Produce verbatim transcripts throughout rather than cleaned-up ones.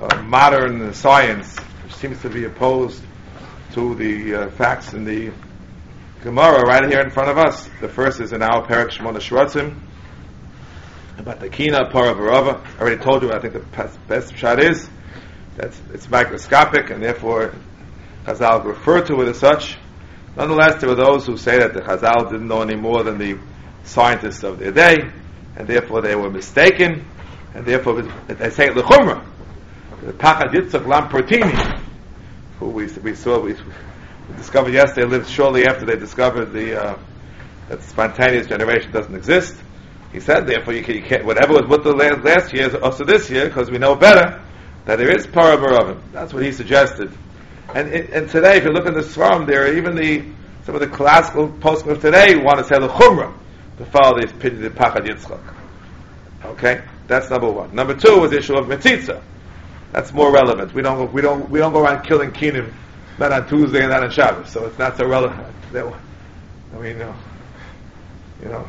uh, modern science, which seems to be opposed to the uh, facts in the Gemara right here in front of us. The first is in our Perek Shmona Shratzim about the Kina Para Varava. I already told you. I think the best shot is that it's microscopic, and therefore Chazal refer to it as such. Nonetheless, there were those who say that the Chazal didn't know any more than the scientists of their day, and therefore they were mistaken, and therefore they say l'chumra. The Pachad Yitzchak Lampertini, who we we saw we, we discovered yesterday, lived shortly after they discovered the uh, that spontaneous generation doesn't exist. He said, therefore, you, can, you can't whatever was with the last, last year is also this year, because we know better that there is para baravim. That's what he suggested. And and today, if you look in the Sfarim, there are even the some of the classical poskim of today want to say the chumrah to follow the opinion of Pachad Yitzchak. Okay, that's number one. Number two was the issue of metzitza. That's more relevant. We don't we don't we don't go around killing kinim not on Tuesday and not on Shabbos, so it's not so relevant. I mean, you know, you know,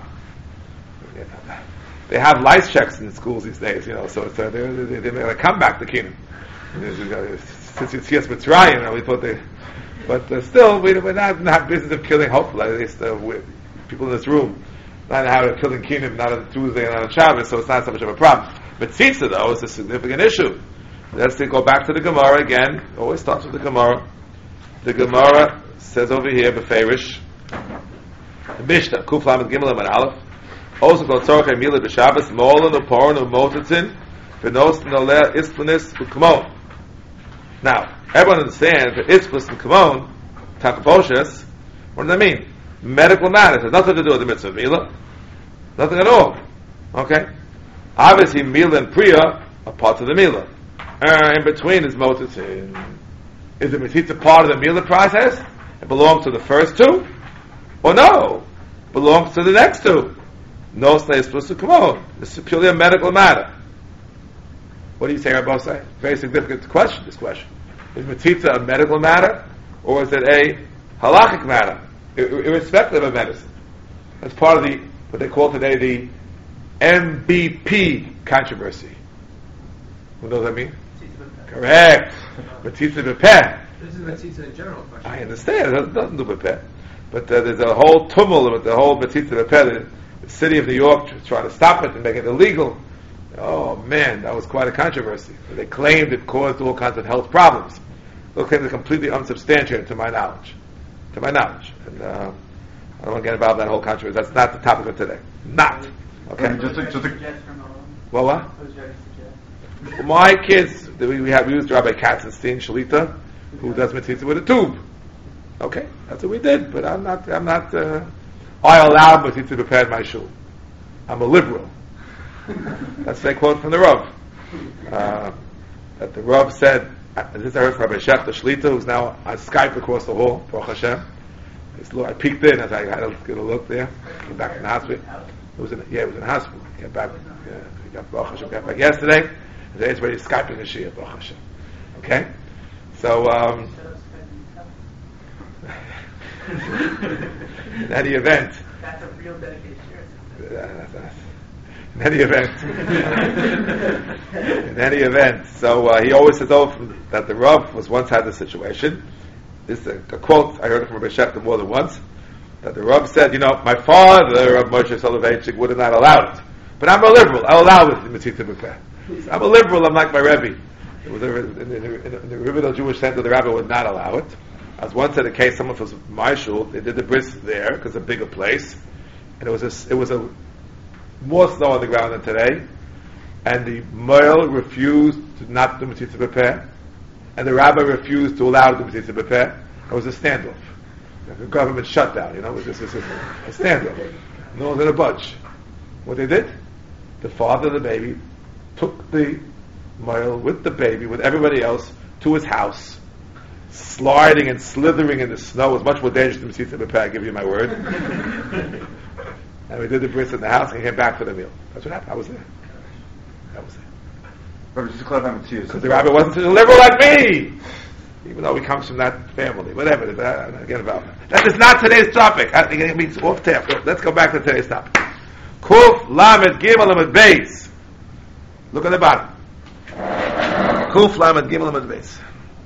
they have lice checks in schools these days, you know, so it's, uh, they they they make a comeback to kinim. Since it's yes Mitzrayim, you know, we thought they, but uh, still, we, we're not in the business of killing. Hopefully, at least uh, people in this room not how to killing kinim not on Tuesday and not on Shabbos, so it's not so much of a problem. But tzitza, though, is a significant issue. Let's go back to the Gemara again. Always starts with the Gemara. The Gemara says over here, Beferish, the Mishnah, Kuf Lamed Gimel and Aleph, also called Tzorach Emila B'Shabbos, Molen U'Poron U'Motetzin, V'Nos Noleh Isplanis U'Kmon. Now, everyone understands that Isplis and Kmon, Takaposes, what does that mean? Medical matters. It has nothing to do with the mitzvah of Mila. Nothing at all. Okay? Obviously, Mila and Priya are parts of the Mila. Uh, in between is Motetzin. Is the Metzitza part of the Mila process? It belongs to the first two? Or no? It belongs to the next two. No slaves plus to come on. This is purely a medical matter. What do you say, Rabbi say? Very significant question, this question. Is Metzitza a medical matter? Or is it a halachic matter? Irrespective of medicine. That's part of the, what they call today the M B P controversy. What does that mean? Correct. Metzitza b'peh. This is Metzitza in general question. I understand. It has nothing to do with b'peh. But uh, there's a whole tumult with the whole Metzitza b'peh. The city of New York trying to stop it and make it illegal. Oh man, that was quite a controversy. They claimed it caused all kinds of health problems. Those claims are completely unsubstantiated to my knowledge. To my knowledge. And uh, I don't want to get involved in that whole controversy. That's not the topic of today. Not. Okay? Just to, just to, well, what? Well, my kids, we, we have used Rabbi Katzenstein, Shalita, who does Metzitza with a tube. Okay, that's what we did. But I'm not, I'm not, uh, I allow Metzitza to prepare my shul. I'm a liberal. That's a quote from the Rav. Uh, that the Rav said, this I heard from Rabbi Shech, the Shlita, who's now on Skype across the hall, Baruch Hashem. I peeked in as I had a, get a look there. Came back from the hospital. It was in, yeah, it was in the hospital. Came back, yeah, he got Baruch Hashem, got back yesterday. Today it's ready Skyping a Shia, Baruch Hashem. Okay? So, um, in any event, that's a real dedication. Uh, in any event, in any event, so uh, he always says oh, that the Rav was once had this situation. This is a, a quote I heard it from Rabbi Shechter more than once. That the Rav said, you know, my father, Rav Moshe Soloveitchik, would have not allowed it, but I'm a liberal. I'll allow it in Metzitza b'peh. I'm a liberal. I'm like my Rebbe. It was a, in, the, in, the, in the Riverdale Jewish Center, the Rabbi would not allow it. As once in a case, someone from my shul, they did the bris there because it's a bigger place, and it was a, it was a more snow on the ground than today, and the male refused to not do Metzitza b'peh, and the rabbi refused to allow the Metzitza b'peh. It was a standoff, like a government shutdown. You know, it was just a, a standoff. No one's gonna budge. What they did, the father of the baby took the male with the baby, with everybody else, to his house, sliding and slithering in the snow. It was much more dangerous than Metzitza b'peh, I give you my word. And we did the bris in the house and came back for the meal. That's what happened. I was there. I was there. Rabbi, just to clarify with you. Because the rabbi wasn't such a liberal like me! Even though he comes from that family. Whatever. Uh, get about that. That is not today's topic. I think it means off tap. Let's go back to today's topic. Kuf, Lamed, Gimel, Lamed, Beis. Look at the bottom. Kuf Lamed Gimel Lamed Beis.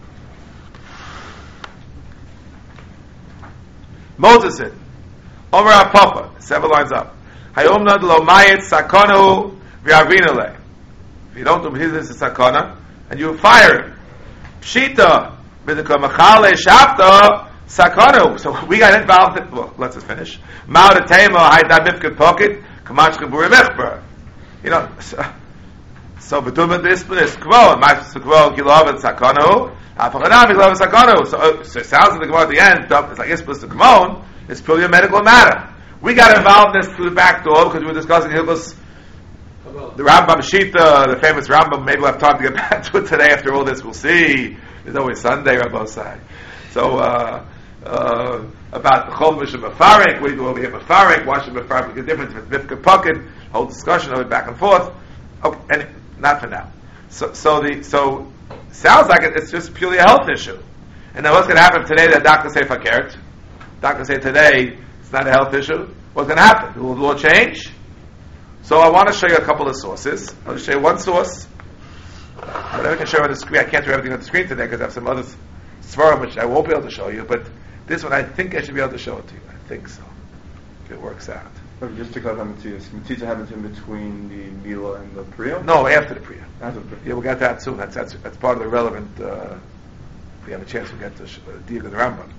Moses said, Omer HaPapa, several lines up. Hayomna lo mayet sakonu v'avinale. If you don't do this is sakana, and you fire him. Pshita b'deka machale shavta sakanu. So we got involved. In, well, let's just finish. Ma'od atema haydad mifked pocket kamach geburi mechber. You know. So, so b'tumah discipline is kvo. Ma'od kvo gilov and sakanu. Hafachanam gilov and sakanu. So, so it sounds like the Gemara at the end. It's like it's supposed to come on. It's purely a medical matter. We got involved in this through the back door because we were discussing Hilchos, the Rambam Shita, the famous Rambam. Maybe we'll have time to get back to it today. After all this, we'll see. There's always Sunday on both sides. So uh, uh, about the Chol Mishum Mefarek, what do you do over here Mefarek? Why should Mefarek make a difference? If it's Mifka Pocket, whole discussion of it back and forth. Okay, and not for now. So, so the so sounds like it, it's just purely a health issue. And then what's going to happen today? That doctor say fakert. Doctor say today. It's not a health issue. What's going to happen? Will the law change? So I want to show you a couple of sources. I'll just show you one source. Whatever I can show you on the screen. I can't do everything on the screen today because I have some other svarim which I won't be able to show you. But this one I think I should be able to show it to you. I think so. If it works out. Okay, just to clarify, Matthias, Matthias happens in between the Mila and the Priya? No, after the Priya. After the Priya. Yeah, we'll get that soon. That's that's, that's part of the relevant. Uh, if we have a chance, we'll get to uh, Diag and the Rambam.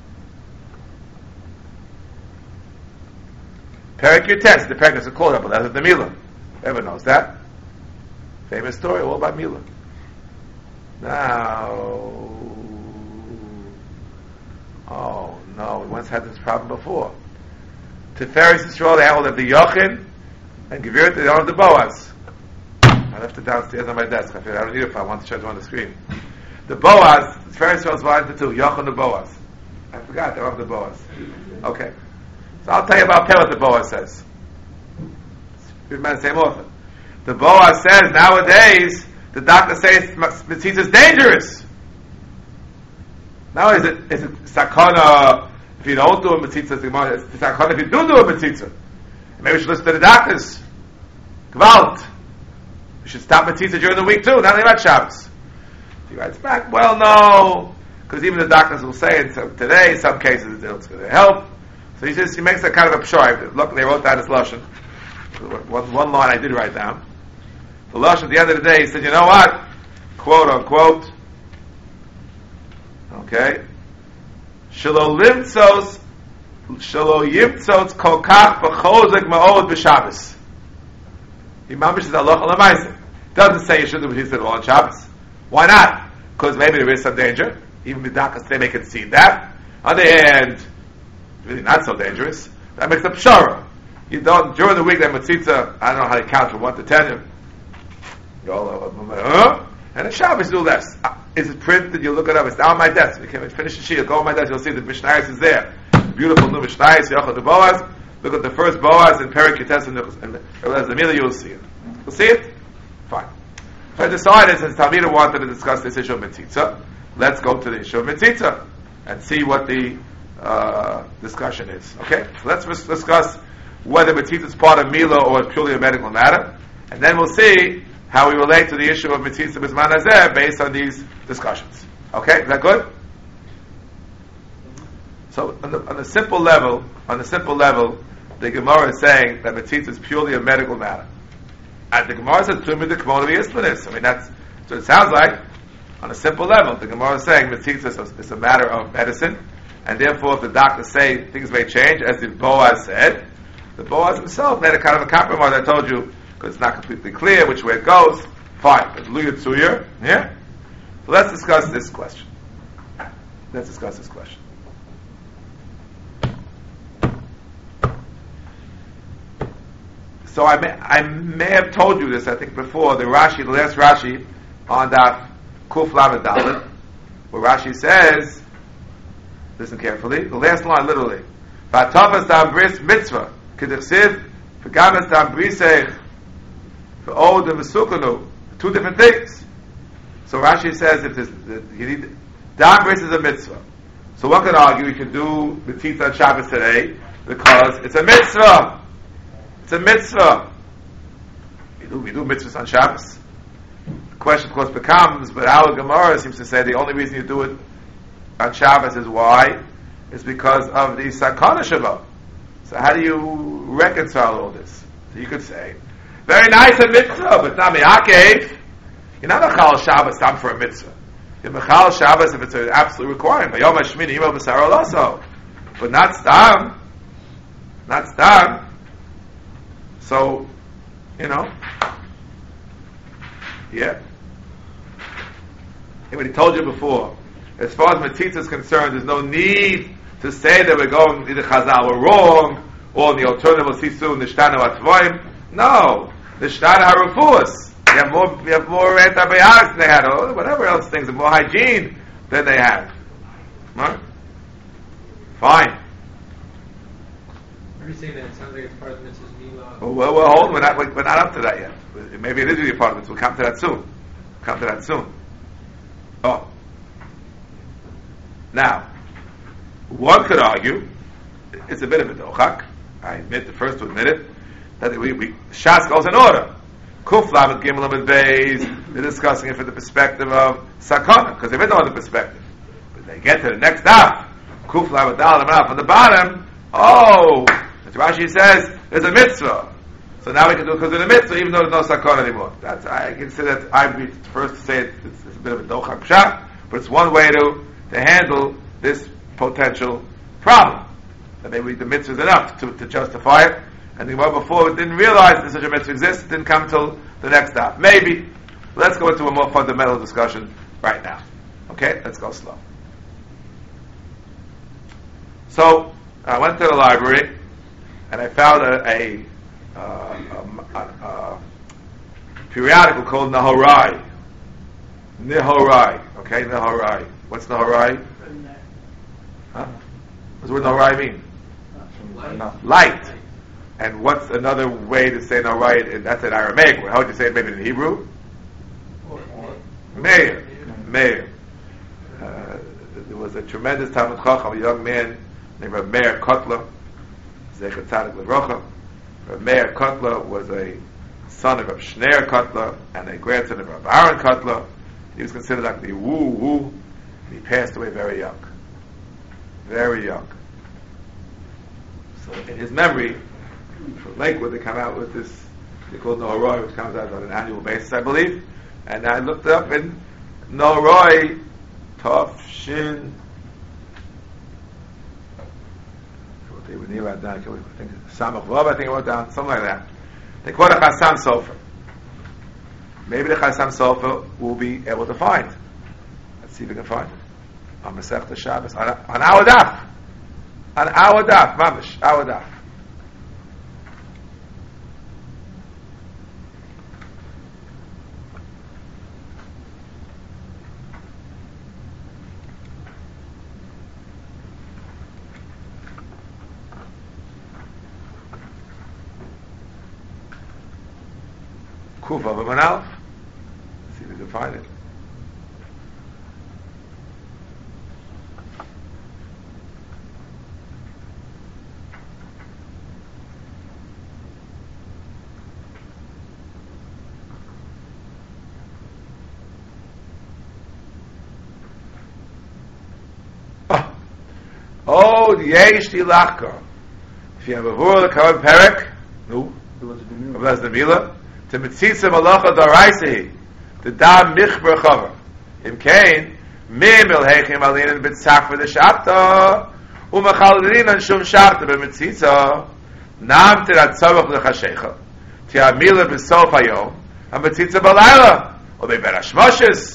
Perik Yutes, the Perik is a called up, but that's the Mila. Everyone knows that. Famous story, all about Mila. Now, oh no, we once had this problem before. Tiferes Yisrael, they held at the Yochin, and Gevir, they held the Boaz. I left it downstairs on my desk. I figured I don't need it if I want to show it on the screen. The Boaz, Tiferes Yisrael's divided into two, Yochin and Boaz. I forgot, they're of the Boaz. Okay. So I'll tell you about what the Boaz says. We've met the same author. The Boaz says nowadays the doctor says Mitzitza is dangerous. Now is it is it sakana if you don't do a Mitzitza? It's sakana if you do do a Mitzitza. Maybe we should listen to the doctors. Gewalt. We should stop Mitzitza during the week too. Not only about Shabbos. He writes back. Well, no, because even the doctors will say it. So today, in some cases, it's going to help. So he says he makes a kind of a pshar. Look, they wrote down his lashon. One, one line I did write down. The lashon at the end of the day, he said, "You know what? Quote unquote. Okay. Shelo limtzos, shelo yimtzos kol kach b'chozek ma'od b'Shabbos." He mamish is halacha l'maaseh. Doesn't say you shouldn't do what he said all on Shabbos. Why not? Because maybe there is some danger. Even midakas they may concede that. On the other hand, really not so dangerous. That makes a pshara. You don't during the week that mitzitza. I don't know how to count from one to ten. You go, uh, and the Shabbos do less. Uh, is it printed? You look it up. It's down on my desk. You can finish the sheet. Go on my desk. You'll see the Mishnayos is there. Beautiful new Mishnayos. Yochad the Boaz. Look at the first Boaz in Perik Yutes and the Mila. You'll see it. You'll see it. Fine. So I decided since Talmida wanted to discuss this issue of mitzitza, let's go to the issue of mitzitza and see what the uh, discussion is. Okay, so let's discuss whether mitzitza is part of Mila or purely a medical matter, and then we'll see how we relate to the issue of mitzitza b'zman hazeh based on these discussions. Okay, is that good? So on the, on the simple level, on the simple level, the Gemara is saying that mitzitza is purely a medical matter. And the Gemara says, "Tumi the k'mon v'yisplanis." I mean, that's so. It sounds like, on a simple level, the Gemara is saying mitzitza is a matter of medicine, and therefore, if the doctors say things may change, as the Boaz said, the Boaz himself made a kind of a compromise. I told you because it's not completely clear which way it goes. Fine, but Luya Tzuyer, yeah. So let's discuss this question. Let's discuss this question. So I may, I may have told you this, I think, before, the Rashi, the last Rashi, on that Kuf Lamed Dalet, where Rashi says, listen carefully, the last line literally, V'atavas dam bris mitzvah, k'dichsiv, v'gamas dam brisech, v'od v'sukanu, two different things. So Rashi says, if this, you need, dam bris is a mitzvah. So one could argue we can do mitzvah on Shabbos today, because it's a mitzvah. It's a mitzvah. We do, we do mitzvahs on Shabbos. question, of course, becomes, but our Gemara seems to say the only reason you do it on Shabbos is why? Is because of the Sakana Shabbat. So how do you reconcile all this? So you could say, very nice a mitzvah, but not mi'akev. You're not mechal Shabbos time for a mitzvah. You're mechal Shabbos if it's an absolute requirement. Yom HaShmini Yom HaBasar also. But not stam. Not stam. So, you know, yeah. And what he told you before, as far as Matzitza is concerned, there's no need to say that we're going either Chazal or wrong, or the alternative will see soon Nishtana Atvoim. No, Nishtana Harufus. We have more, we have more antibiotics than they had, or whatever else things, and more hygiene than they had. Right? Fine. Are you saying that it sounds like it's part of the Mitzvah's Milah? Well, well, well, hold. We're not, we're not up to that yet. Maybe it is really part of it. We'll come to that soon. We'll come to that soon. Oh. Now, one could argue, it's a bit of a dochak, I admit, the first to admit it, that we, we Shas goes in order. Kuf Lamed Gimel Lamed Beis, they're discussing it from the perspective of Sakana, because there is no other perspective. But they get to the next daf, Kuf Lamed Dal Lamed Aleph on the bottom, oh, as Rashi says, there's a mitzvah. So now we can do it because of the mitzvah, even though there's no Sakana anymore. That's, I consider that, I'd be first to say it, it's, it's a bit of a dochak pshat, but it's one way to, to handle this potential problem. That maybe the mitzvah is enough to, to justify it. And the Gemara before didn't realize that such a mitzvah exists, didn't come till the next stop. Maybe. Let's go into a more fundamental discussion right now. Okay? Let's go slow. So, I went to the library and I found a, a, uh, a, a, a periodical called Nahorai. Nahorai. Okay? Nahorai. What's Nahorai? Huh? What does the word Nahorai mean? Light. Light. And what's another way to say Nahorai? And that's in Aramaic. How would you say it maybe in Hebrew? Meir. Meir. Uh, there was a tremendous Talmud Chacham, a young man named Rav Meir Kotler, Zecher Tzadik Levrocha. Rav Meir Kotler was a son of Rav Shneir Kotler and a grandson of Rav Aaron Kotler. He was considered like the woo woo. He passed away very young. Very young. So in his memory, from Lakewood, they come out with this, they call Nahorai, which comes out on an annual basis, I believe. And I looked it up in Nahorai, Tov, Shin. What they would near right down, I think Samach Vav, I think I wrote down, something like that. They call it Chassam Sofer. Maybe the Chassam Sofer will be able to find. Let's see if we can find it. On Masechta Shabbos, on, on our daf. On our daf, mamish, our daf. Kufa v'manalf. See if we can find it. Oh, yesh tilachka. If you have a vur, the kavan perek, no, that's the mila. To mitzitza malacha daraisi, the dam michber chaver. Im kain, mim el heichim alinen bitzach for the shabta, umachalin an shum shabta b'mitzitza, nam tirat tzavach lechashecha, ti amila b'sof hayom, am mitzitza balayla, or beberashmoshes.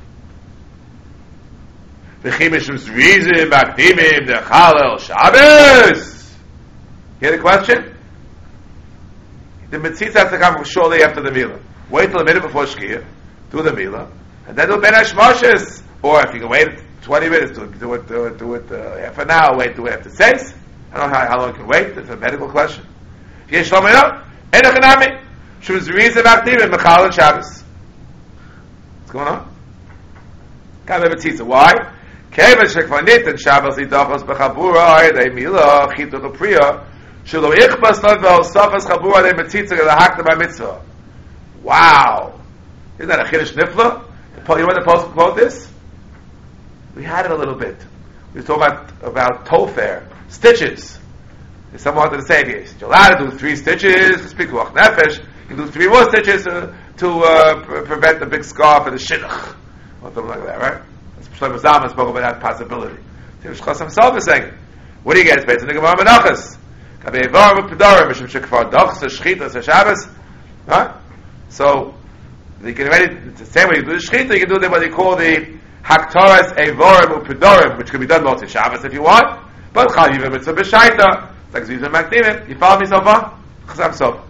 V'chimishim zrizim, makdimim, dechalel, Shabbos. Hear the question? The mitzitza has to come shortly after the Milah. Wait till a minute before Shkia, do the Milah, and then do Ben Hashmoshes. Or if you can wait twenty minutes, do, do it, do it, do it uh, half an hour, wait, do it after six. I don't know how, how long you can wait, it's a medical question. Yesh lo minah, enach enami, shum zrizim, makdimim, dechalel, Shabbos. What's going on? Can't have a mitzitza. Why? Kevin shekvanit and Shabbos idachos bechabura ayday milah chitu lepriya shelo ichbas not ve'osafas chabura ayday mitzitza gelahakta by mitzvah. Wow, Isn't that a Chiddush Nifla? You want the post quote this? We had it a little bit. We were talking about, about tofer, stitches. If someone wanted to say this, you're allowed to do three stitches to speak Ruach Nefesh, you can do three more stitches uh, to uh, pre- prevent the big scar for the shidduch, or something like that, right? Shlomo Zalman spoke about that possibility. Tirush Chasam himself is saying, what do you get? It's based on the Gemara Menachos. Kabe Evarim U'Pedarim, Mishum Shekfar Dochs, Shchitas, Shabbos. Right? So, you can already, the same way you do the Shchita, you can do the, what they call the Haktoras Evarim U'Pedarim, which can be done both in Shabbos if you want, but Chayiv Mitzvah B'Shaita. It's like Zizah Makdimim. You follow me so far? Chasam Sof.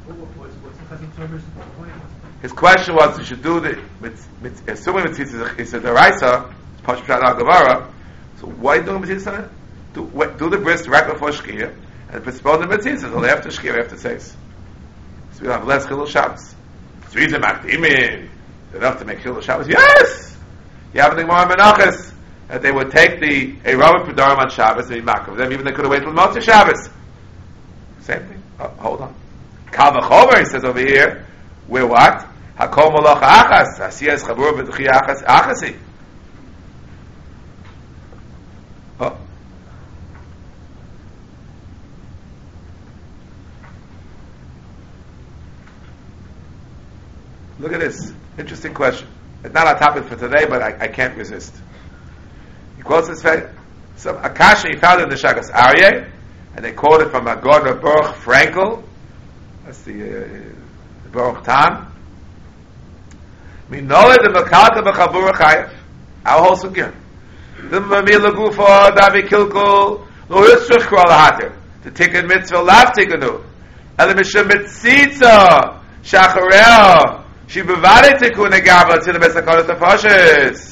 His question was, you should do the, assuming Mitzvah is a Deraisa, it's Pashut Pshat Al-Gemara, so why are you doing Mitzvah? Do, do the bris right before Shkia, and postpone the Mitzvah until after Shkia, after Seis. So we have less Chilul Shabbos. Zizah Makdimim. Enough to make Chilul Shabbos? Yes! You have the Gemara Menachos, that they would take the Eirav Pedarim on Shabbos and be makar them, even they could have waited till Motzei Shabbos. Same thing. Oh, hold on. Kal v'chomer, he says over here, we're what? Hakol Moloch Achas, Asiyas Chabur B'Duchi Achas Achasi. Oh. Look at this. Interesting question. It's not our topic for today, but I, I can't resist. He quotes this very, some Akasha he found in the Shagas Aryeh, and they quote it from a Gordon Baruch Frankel. That's the, uh, the Baruch Tam. Minoled the Makata B'Chabur Chayev. Our whole sugya. The Mamila Gufa Davi Kilkul Lo Yitzrich Kral Hatir. The Tikkun Mitzvah Lav Tikkunu. Ele Mishum Mitzitza Shacharel. She Bevade Tikkun Negava to the Besakonas Tefoshes.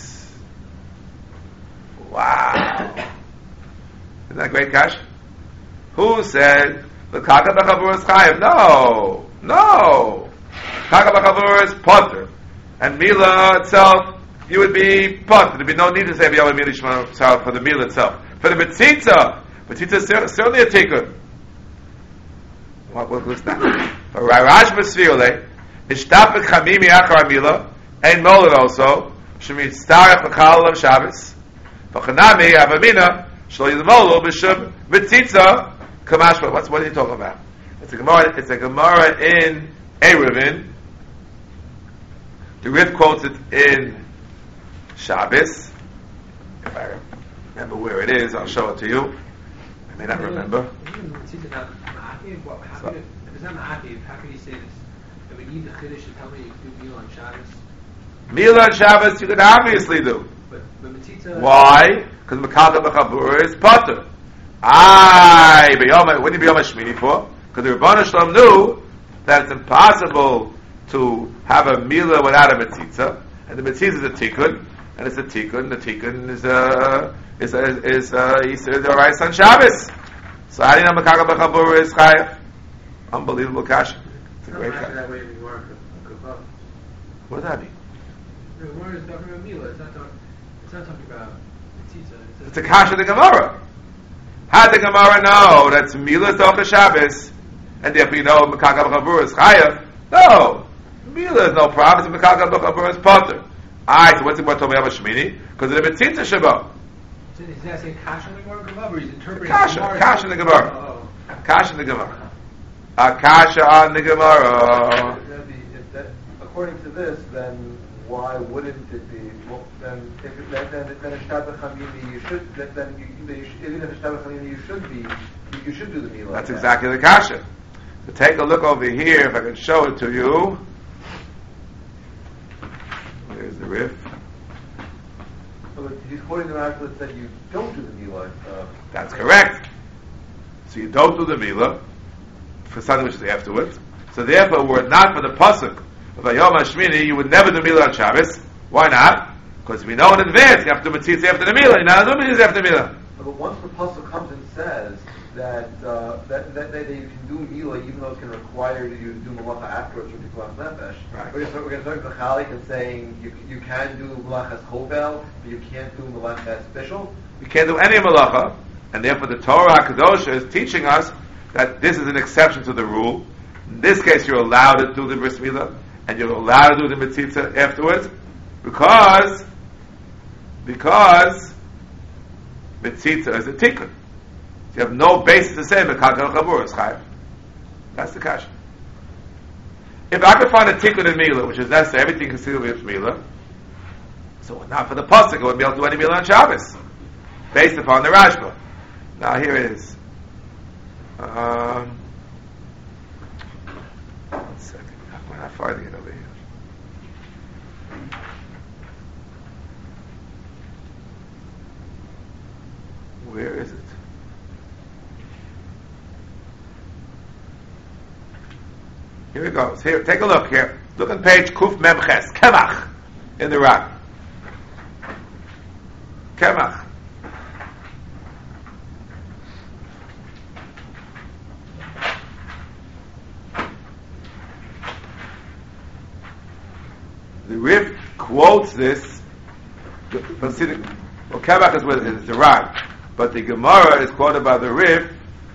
Wow. Isn't that great, Kash? Who said the Kaka B'Chavur is Chayev? No. No. Kaka B'Chavur is Potter. And Mila itself, you would be Potter. There'd be no need to say B'Yom Mila Shema for the Mila itself. For the Mitzitza, Mitzitza is certainly a Tikkun. What was that? For Rash B'Sviole, Ishtapik Chamimi Achar Mila, Ein Molad also, Shemit Starach L'Chal of Shabbos, V'chanami Avamina Shlo Yidmolu B'Shum Mitzitza Kamashma. What's what are you talking about? It's a Gemara. It's a Gemara in Eruvin. The Rif quotes it in Shabbos. If I remember where it is, I'll show it to you. I may not remember. If it's not Ma'akiv, how can you say this? That we need the Chiddush to tell me you can do Mila on Shabbos? Mila on Shabbos you can obviously do. But, but Mitzitza... Why? Because Makata B'Chabur is Potter. Aye, what do you be Yom HaShmini for? Because the Rebbeinu Shalom knew that it's impossible to have a Mila without a Mitzitza, and the Mitzitza is a Tikkun, and it's a Tikkun. The Tikkun is a is a is a Yisrael Dorais on Shabbos. So how do you know Makata B'Chabur is Chayav? Unbelievable kasha. It's a great kasha. What does that mean? The word is talking about Mila. It's not talking. It's not talking about Mitzitza. It's, it's a kasha the Gemara. How did the Gemara know that's Mila Docha Shabbos, and therefore you know Makaka B'Chabur is Chayav? No, Mila is no problem. It's Makaka B'Chabur is Potter. Alright, so what's the Gemara Yom HaShmini? Because of the Mitzitza Shabbat. So he's not saying kasha in the Gemara, or he's interpreting kasha, the Gemara. Kasha in the Gemara. Oh. Kasha in the Gemara. A kasha on the Gemara. According to this, then why wouldn't it be? Well, then, if it, then, then, then a Shtabach Hamini, you should. Then, then you, you should, even if a Shtabach Hamini, you should be. You, you should do the Mila. That's exactly the kasha. So take a look over here, if I can show it to you. There's the riff. So he's quoting the article that said you don't do the Mila. Uh, That's correct. So you don't do the Mila for something which is afterwards. So therefore, were it not for the pasuk of Yom HaShmini, you would never do Mila on Shabbos. Why not? Because we know in advance you have to do Mitzitza after the Mila. You're not doing Mitzitza after the Mila. But once the pasuk comes and says that, uh, that, that that you can do Mila even though it's going to require you to do Malacha afterwards from Tikulas Nefesh, right. we're going to start with the Chalik and saying you you can do Malachas Chovel, but you can't do Malachas Bishul. You can't do any Malacha, and therefore the Torah Kadosha is teaching us that this is an exception to the rule. In this case, you're allowed to do the Bris Milah. and you're allowed to do the mitzitza afterwards, because because mitzitza is a tikkun. You have no basis to say mekakal chabur is chayav. That's the kasha. If I could find a tikkun in Mila, which is necessary, everything considered with Mila, so not for the pasuk, I wouldn't be able to do any Mila on Shabbos, based upon the Rashba. Now here it is. Um, one second. I'm not finding it over here. Where is it? Here it goes. Here, take a look here. Look on page Kuf Memches. Kemach in the Ran. Kemach. The Rif quotes this. But see, the, well, Kemach is with it's the Ran, but the Gemara is quoted by the Rif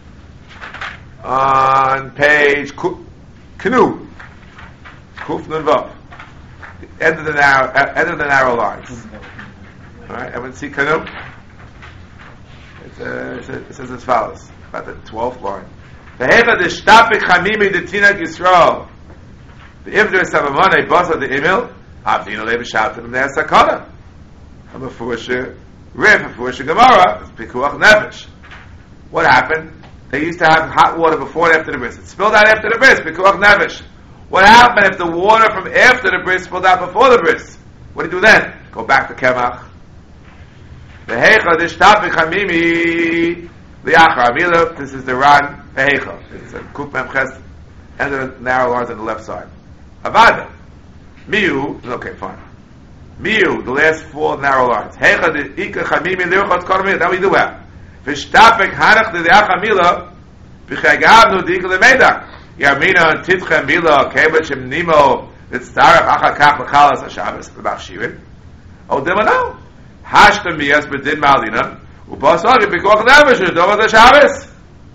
on page Kuf. Knu, Kuf Nun Vav, the end of the narrow, uh, end of the narrow lines. All right, everyone see Knu? It's, uh, it's, uh, it says as follows, about the twelfth line. V'heva d'shtapik chamimi d'tinat Yisrael. The Ivder Savamane Basa the Emil Avdina Levi Shabtim Neh Sakana. I'm a Fursha Riv, a Fursha Gemara, Pikuach Nefesh. What happened? They used to have hot water before and after the bris. It spilled out after the bris. Pikuach Nefesh. What happened if the water from after the bris spilled out before the bris? What do you do then? Go back to Kemach. V'heicha d'shtapik chamimi li'achar amila. This is the Ran. V'heicha. It's a Kuf Memches, and the narrow lines on the left side. Avada. Miu. Okay, fine. Miu. The last four narrow lines. Heicha d'ika chamimi li'achar tzkarmil. Now we do that. V'shtapik hanach d'de'achar amila v'chagavnu d'ika l'meidak. Yarmina titcha mila kebet shem nimo v'tzarach achar kach l'chalas ha'shabbos l'bachshirin. Oh, demano. Hashtem miyas b'din ma'alina u'basari b'koach nefesh u'dovat ha'shabbos.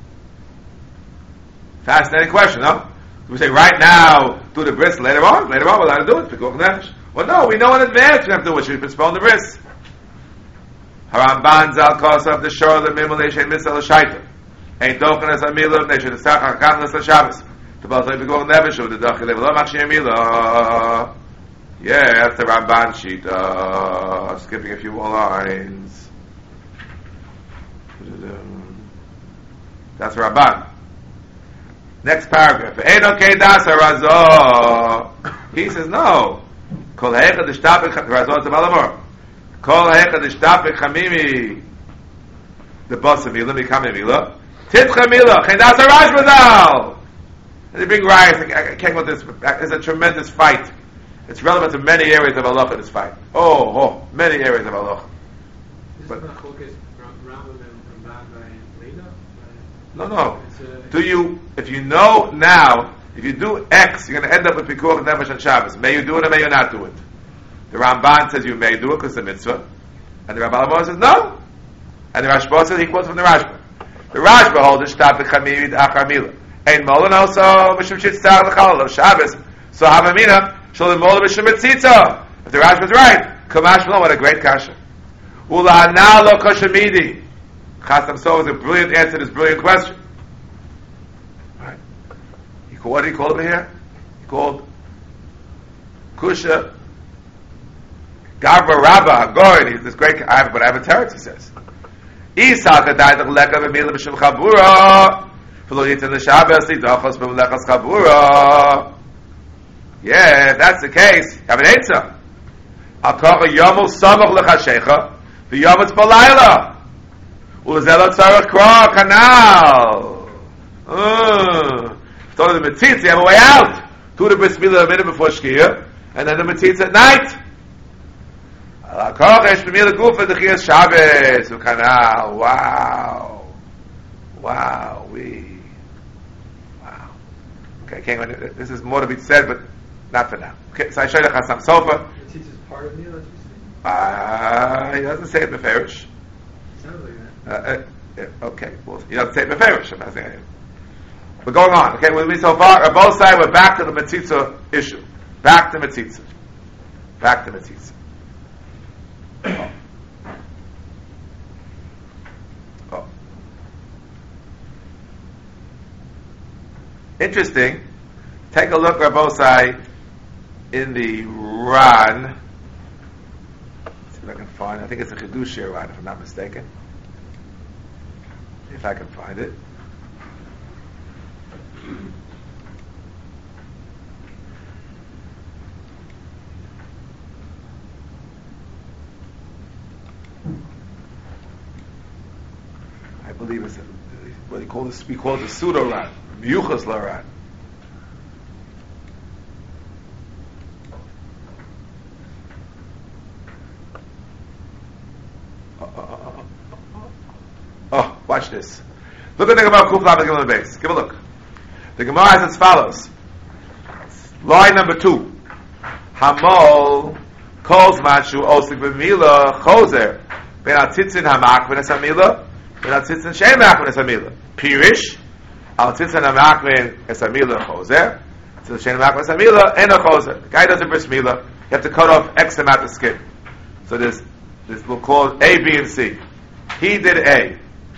Fascinating question, no? We say right now, do the bris, later on, later on we're allowed to do it, b'koach nefesh. Well, no, we know in advance we have to do it, we postpone the bris. Haramban zal kosav the shor the mimul neishen mitzal l'shaitim. Ein tochen as amilu neishen esach ha'kachnas l'shabbos. The Baltai b'koach nefesh u'dedach elev lo machshir milah. Yeah, that's the Ramban sheet. Uh, skipping a few more lines. That's Ramban. Next paragraph. He says no. Kol hecha d'shtapik Razor is the Malamor. Kol hecha d'shtapik chamimi the boss of Mila, Mikam Mila. Titcha Mila. Chedas harash madal. And they bring riots. I can't go this. It's a tremendous fight. It's relevant to many areas of halacha in this fight. Oh, oh, many areas of halacha. But no, no. Do you? If you know now, if you do X, you're going to end up with pikuach nefesh on Shabbos. May you do it or may you not do it? The Ramban says you may do it because it's a mitzvah, and the Rabbi Lamor says no. And the Rashba says he quotes from the Rashba. The Rashba holds shtapik chamimid achar mila. Ein molen also mishum shitzar l'chalal Shabbos. So havamina. If the Rashba is right, Kamash what a great kasha. Ula na lo kashamidi. Chasam So is a brilliant answer to this brilliant question. Right. He called, what did he call over here? He called Kusha Gavra Rabba Hagorin. He's this great. I have, but I have a teretz. He says, Isa kadaytach leka b'mila b'shem chabura. V'lo yitin l'shabbos lidachos b'mlechas chabura. Yeah, if that's the case, you have an answer. Al kocha yomu samach l'chashecha v'yometz b'layla u'zel tzarech kra kanal. So the mitzitz, you have a way out. Do the bris milah a minute before shkia, and then the mitzitz at night. Al kocha yesh b'milah gufa d'chiyas Shabbos u'kanal. Wow, wow, we, wow. Okay, can't, this is more to be said, but not for now. Okay, so I show you the Chasam Sofer. It teaches part of me, that's what Uh, he doesn't say it Meferish. Sounds like that. Uh, uh, okay, well, he doesn't say it Meferish. I'm not saying it. We're going on. Okay, with me so far, on both sides, we're back to the Metzitza issue. Back to Metzitza. Back to Metzitza. Oh. Oh. Interesting. Take a look, Rabbosai, in the Ran. Let's see if I can find it. I think it's a Chedushir Ran, if I'm not mistaken. If I can find it. I believe it's a, what he call this. We call it a pseudo ran, Yuchas la ran. Oh, watch this. Look at the Gemara Kuf Lamed Gimel base. Give a look. The Gemara says as follows. Line number two. Hamol calls Mashu Osik b'Mila Choser Ben Atzitzin Hamak Ben Esamila Ben Atzitzin Shemak Ben Esamila Pirish Al Tzitzin Hamak Ben Esamila Choser Tzitzin Shemak Ben Esamila Eno Choser. The guy does a bris milah. You have to cut off X amount of skin. So this this we'll call A, B, and C. He did A.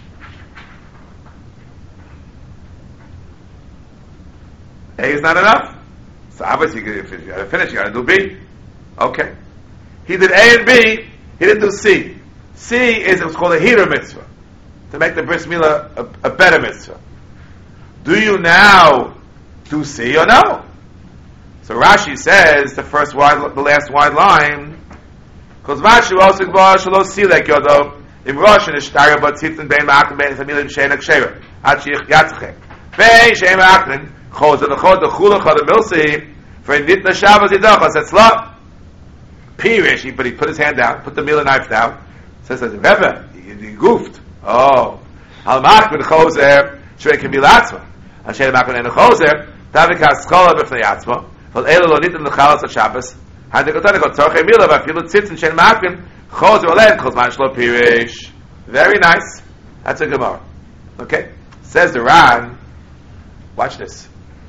A is not enough. So obviously you gotta finish, you gotta do B. Okay. He did A and B, he didn't do C. C is what's called a heater mitzvah. To make the bris milah a, a better mitzvah. Do you now do C or no? So Rashi says the first wide, the last wide line, because Rashi also shalo C like yodo, im Rosh and Ishtara but Tzitz bein ma'akim bein Samilim she'enak she'er, ad she'ich yatzchem. Bein she'em ma'akim, Choser the Choser Chula Choser Milsi for Nitna Shabbos Yidachos. That's law. Pirish, but he put his hand down, put the milah knife down. Says, Rebbe, he goofed. Oh, Al Machmin Choser Shreikim Milatzma. Hashem Machmin and Choser Davik Haskola B'fnei Atzma. But Elo Lo Nitna L'Chalas of Shabbos. And the Kotanik of Tzorchei Milah V'Afilu Tzitz and Shem Machmin Choser Olen Chosman Shlo Pirish. Very nice. That's a Gemara. Okay. Says the Ran. Watch this.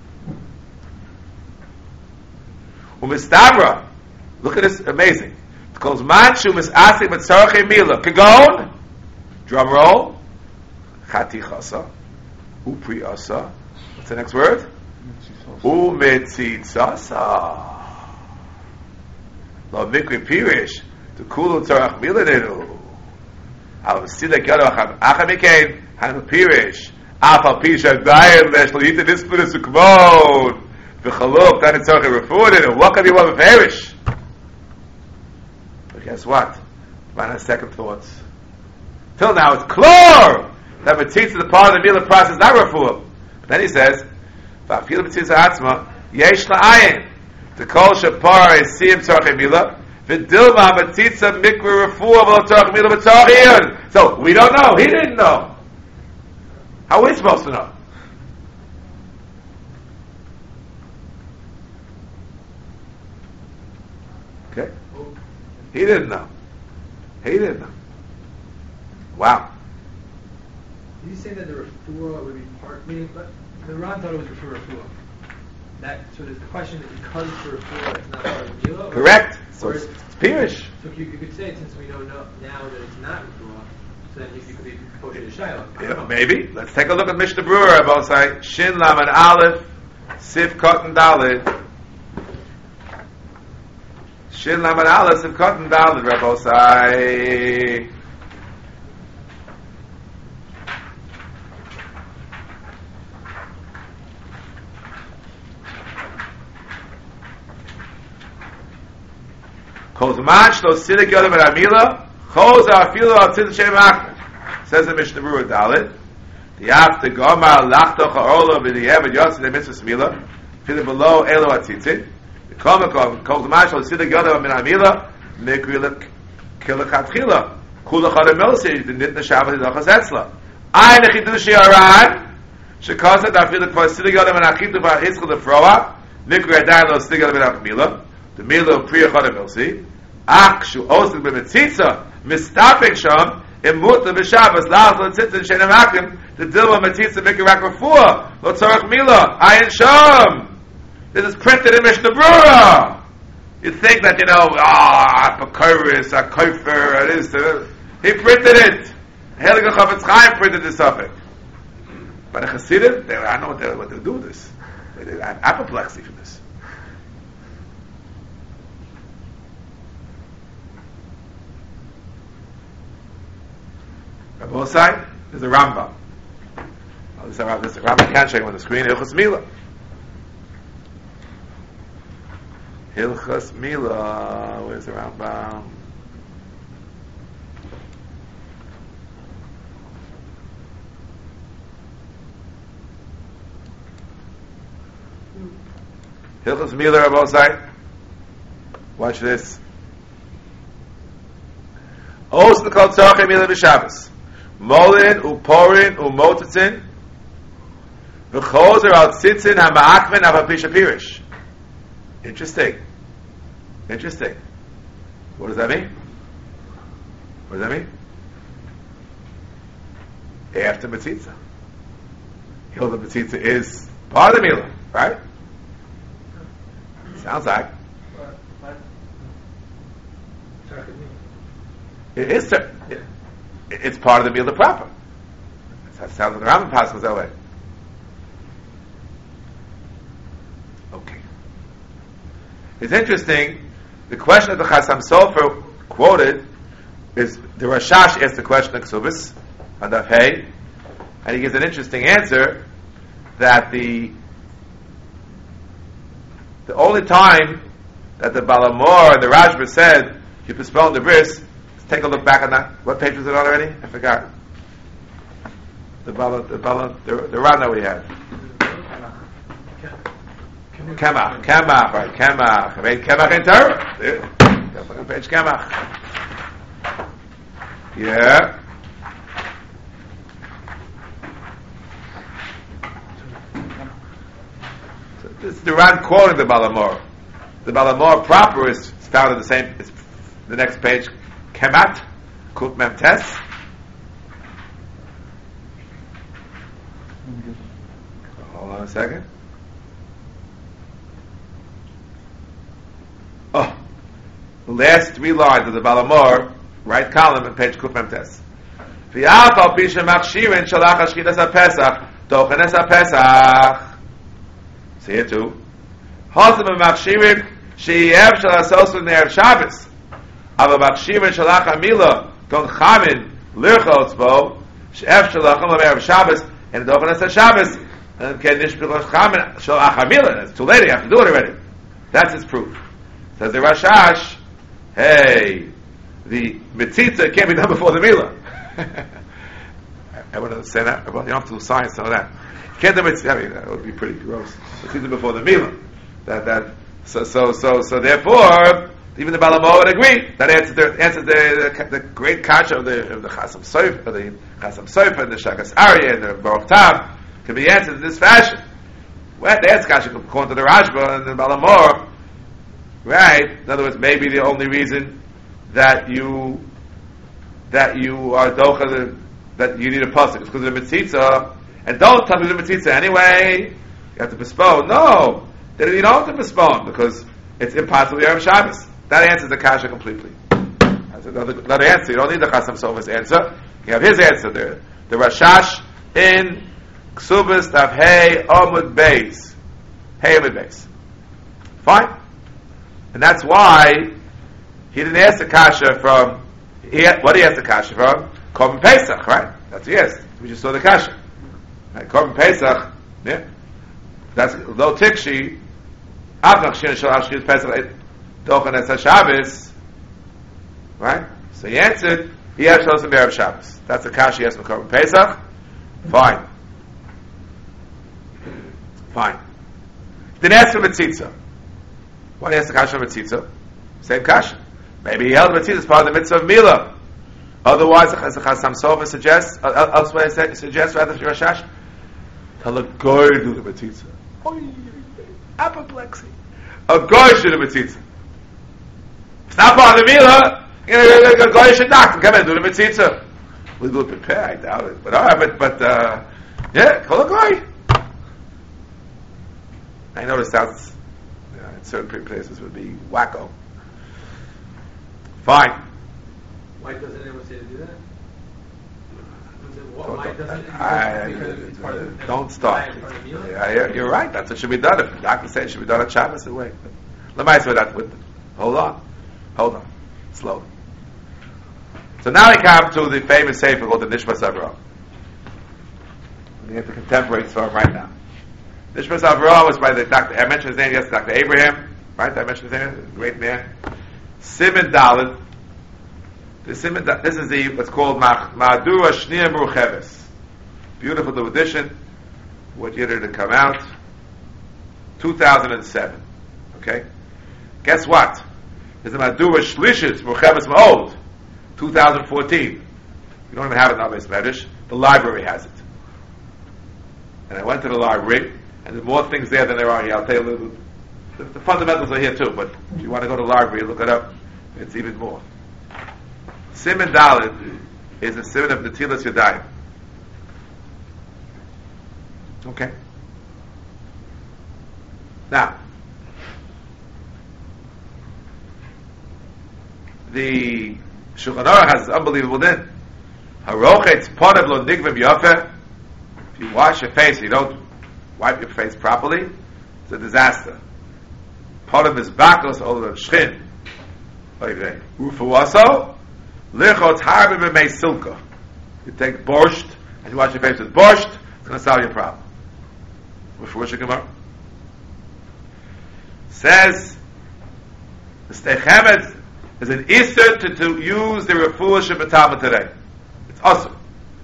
Umistabra. Look at this, amazing. It calls Manchu Misasik Mitzarche Mila. Kagon. Drum roll. Chatichasa. Upriasa. What's the next word? Umetzitsasa. Lo mikri pirish. To kulu tzarach mila nenu. Al v'silek yado achamikein. Hanu pirish. Afal pisha dayim lesh lo yita dispute sukmon. V'chaluk, that it's talking refuted, and what can be one perish? But guess what? Man has second thoughts. Till now it's clear that Metzitza, the part of the milah process, is not refuah. But then he says, V'afil Metzitza atzma, yesh la'ayin, to kol shapar is siyim tzarchei milah, v'dilma Metzitza mikra refuah v'lo tzarchei milah v'tzarchei. So, we don't know. He didn't know. How are we supposed to know? Okay? He didn't know. He didn't know. Wow. Did you say that the refuah would be part, meaning, but the Ran thought it was for refuah. That, so there's the question that because it's for refuah, it's not part of the milah? Correct. So it's, it's pirish. So you, you could say, since we know now that it's not refuah, so then you, you could be quoted as Shiloh. Yeah, maybe. Let's take a look at Mishnah Brewer. About say Shin Lam and Aleph, Sif Cotton Dalit. Shin Lam and Aleph, Sif Cotton Dalit. Rebbe say. Kozman shlo silik yodem et amila. Chos afilu al tzid shem achmer. Says the Mishnah Berurah Dalit. The after gomar lachtoch ha'orlo v'niyem et yotzi the mitzvah smila. Filu below elo atzitzit. The komekov kol zman shel silik yodem min amila mikri l'kilachatchila. Kula chadam milsi the nitna Shabbat idachas etzla. Ein achitu she'aran shekazet afilu kvar silik yodem min achitu v'achitzchel lefroa mikri adayin lo silik yodem min amila. The milah priya chadam milsi. Ach shu osik b'metzitza mistapik sham imuta b'shabbos la'az l'tzitzin she'nem hakim the dilma metzitza mikri rak refuah lo tzarech milah ayin sham. This is printed in Mishnah Brura. You think that, you know, ah, oh, Apokoris, a Kofer, it is. Uh, he printed it. Heilige Chafetz Chaim printed this of it. But the Hasidim, they, I don't know what they, what they do with this. They, they have apoplexy from this. On both sides, there's a Rambam. Oh, this, is this Rambam can't show you on the screen. Hilchos Mila. Hilchos Mila. Where's the Rambam? Hilchos Mila on both sides. Watch this. Os the Kol Tzorchei Mila b'Shabbos. Molin uporin umotetzin v'chozer al tzitzin ha'ma'akmen ha'papisha pirish. Interesting. Interesting. What does that mean? What does that mean? After Metzitza. Hilda Metzitza is part of the Mila, right? Sounds like. It is. It, it's part of the Mila proper. That sounds like the Rambam passes that way. Okay. It's interesting. The question that the Chasam Sofer quoted is the Rashash asked the question of Ksubis on Daf Hey, and he gives an interesting answer that the the only time that the Balamor and the Rajba said you postpone the bris. Take a look back on that. What page was it on already? I forgot. The Bala, the Bala, the, the Rana we had. Kemach, Kemach, right? Kemach. I mean, Kemach in Torah. There. Page Kemach. Yeah. So this is the Ran quoting the Balamor. The Balamor proper is found in the same. It's the next page. Kemat, Kut Mem Tes. Hold on a second. Oh, the last three lines of the Balamor, right column in page Kut Mem Tes. V'yach al pisha machshirin shalach hashkitas ha-Pesach tochenes ha-Pesach. See it too. Hosam ha-machshirin she'yev shal ha-sosun ne'ev Shabbos. Aber Machshirin Shalach Amila Ton Chamin Lirchotz Bo She'ef Shalachim L'Me'er Shabbos and Dochen Es HaShabbos and Ken Nishpilosh Chamin Shalach Amila. It's too late, you have to do it already. That's his proof. Says the Rashash, hey, the Metzitza can't be done before the Mila. I want to say that, well, you don't have to do science, some of that. Can't do Metzitza, I mean, that would be pretty gross. Metzitza before the Mila. That, that, so, so, so, so therefore, even the Balamo would agree. That answers the answers the, the, the great kasha of the of the Chasam Sofer, of the Chasam Sofer, and the Shagas Aryeh, and the Baruch Tav can be answered in this fashion. Well, the answer kasha according to the Rashba and the Balamo, right? In other words, maybe the only reason that you that you are docha that you need a pasuk is because of the Metzitza, and don't tell me the Metzitza anyway. You have to postpone. No, then you don't have to postpone because it's impossible. You have Shabbos. That answers the kasha completely. That's another, another answer. You don't need the Chasam Sofer's answer. You have his answer there. The Rashash in Ksubas Tav Hey Amud Beis. Hey Amud Beis. Fine. And that's why he didn't ask the kasha from, he had, what he asked the kasha from? Korban Pesach, right? That's what he asked. We just saw the kasha. Right? Korban Pesach, yeah. That's Lo Tikshi, Avnach Shin Shal Ashkid Pesach, Dochen Es HaShabbos, right? So he answered, he has Shalosim B'Erev Shabbos. That's the kasha he asked from Korban Pesach. Fine. Fine. Didn't ask for Metzitza. Why did he ask the kasha for Metzitza? Same kasha. Maybe he held Metzitza as part of the mitzvah of Mila. Otherwise, as the Chasam Sofer suggests, uh, elsewhere suggests rather for Rashash, tell a goy to do the Metzitza. Apoplexy. A goy should do the Metzitza. It's not part of the Mila. You know, a goy should not come and do the Metzitza. We'll do it prepare, I doubt it. But alright, but, but, uh, yeah, call a goy. I know this sounds certain places would be wacko. Fine. Why doesn't anyone say to do that? Why Don't, doesn't it? I, Because it's part of the- don't start. it's part of the meal? Yeah, you're, you're right. That's what should be done. If the doctor says it should be done on Shabbos, away. Let me say that with. Hold on, hold on, slowly. So now we come to the famous sefer called the Nishmas Avraham. We get the contemporary Sfarim right now. Nishmas Avraham was by the Doctor. I mentioned his name yesterday, Doctor Abraham. Right? I mentioned his name. Great man. Simon Dalet. This is the what's called Ma'adura Shnia Merucheves. Beautiful new edition. What year did it come out? two thousand seven. Okay? Guess what? There's a Ma'adura Shlishis Merucheves Ma'od. two thousand fourteen. You don't even have it in Abbas Medish. The library has it. And I went to the library, and there's more things there than there are here. I'll tell you a little bit. The, the fundamentals are here too, but if you want to go to the library, look it up. It's even more. Simon Dalet is a simon of Netilas Yadayim. Okay. Now, the Shulchan Aruch has this unbelievable din. Harochetz ponev lo nigvim yafeh. If you wash your face, you don't wipe your face properly, it's a disaster. Ponev is bakos older than shchin. Ufuaso. Lichot harbe b'mei silka. You take borscht and you wash your face with borscht. It's going to solve your problem. Which Gemara says the Steichemet is an issur to, to use the refuah shebetalmud today. It's awesome.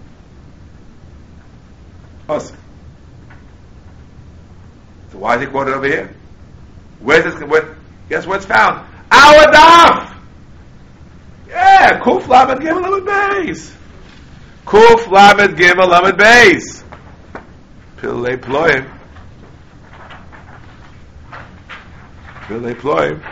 Awesome. So why is he quoted over here? Where's this? Where, guess where it's found? Our daf. Yeah, Kuf Lamed Gimel Lamed Beis. Kuf Lamed Gimel Lamed Beis. Pillei Ploim. Pillei Ploim.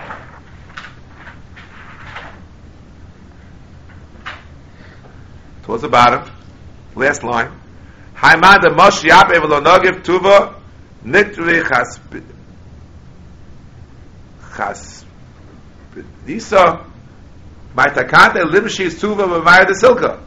Towards the bottom, last line. Haimad Mosh Yap Evelo Nogiv Tuva Nitri Chas Chas Disa. My takante limshi is tuva b'mayr the silka.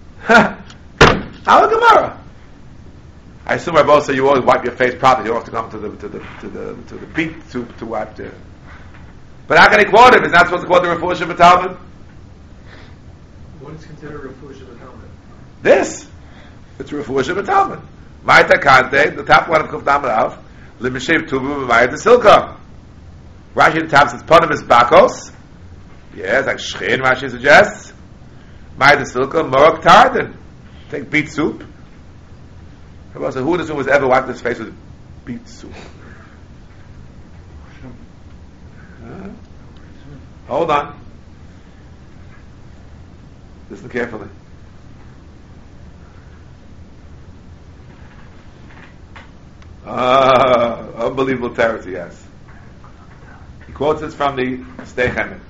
How Gemara? I assume I both say you always wipe your face properly. You don't have to come to the to the to the to the peak to to wipe the. But how can he quote him? Is not supposed to quote the refuah shebetalmud? What is considered refuah shebetalmud? This, it's refuah shebetalmud. My takante, the top one of Kuf Damed Av, limshi tuva b'mayr the silka. Rashi the top says ponim is bakos. Yes, like Shchein, Rashi suggests. Ma'id Silka, Morok Tardan. Take beet soup. So who in this room has ever wiped his face with beet soup? Uh, hold on. Listen carefully. Ah, unbelievable territory, yes. He quotes this from the Steichemet.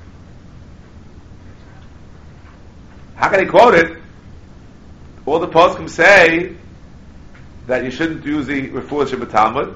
How can he quote it? All the poskim say that you shouldn't use the refuah shebetalmud.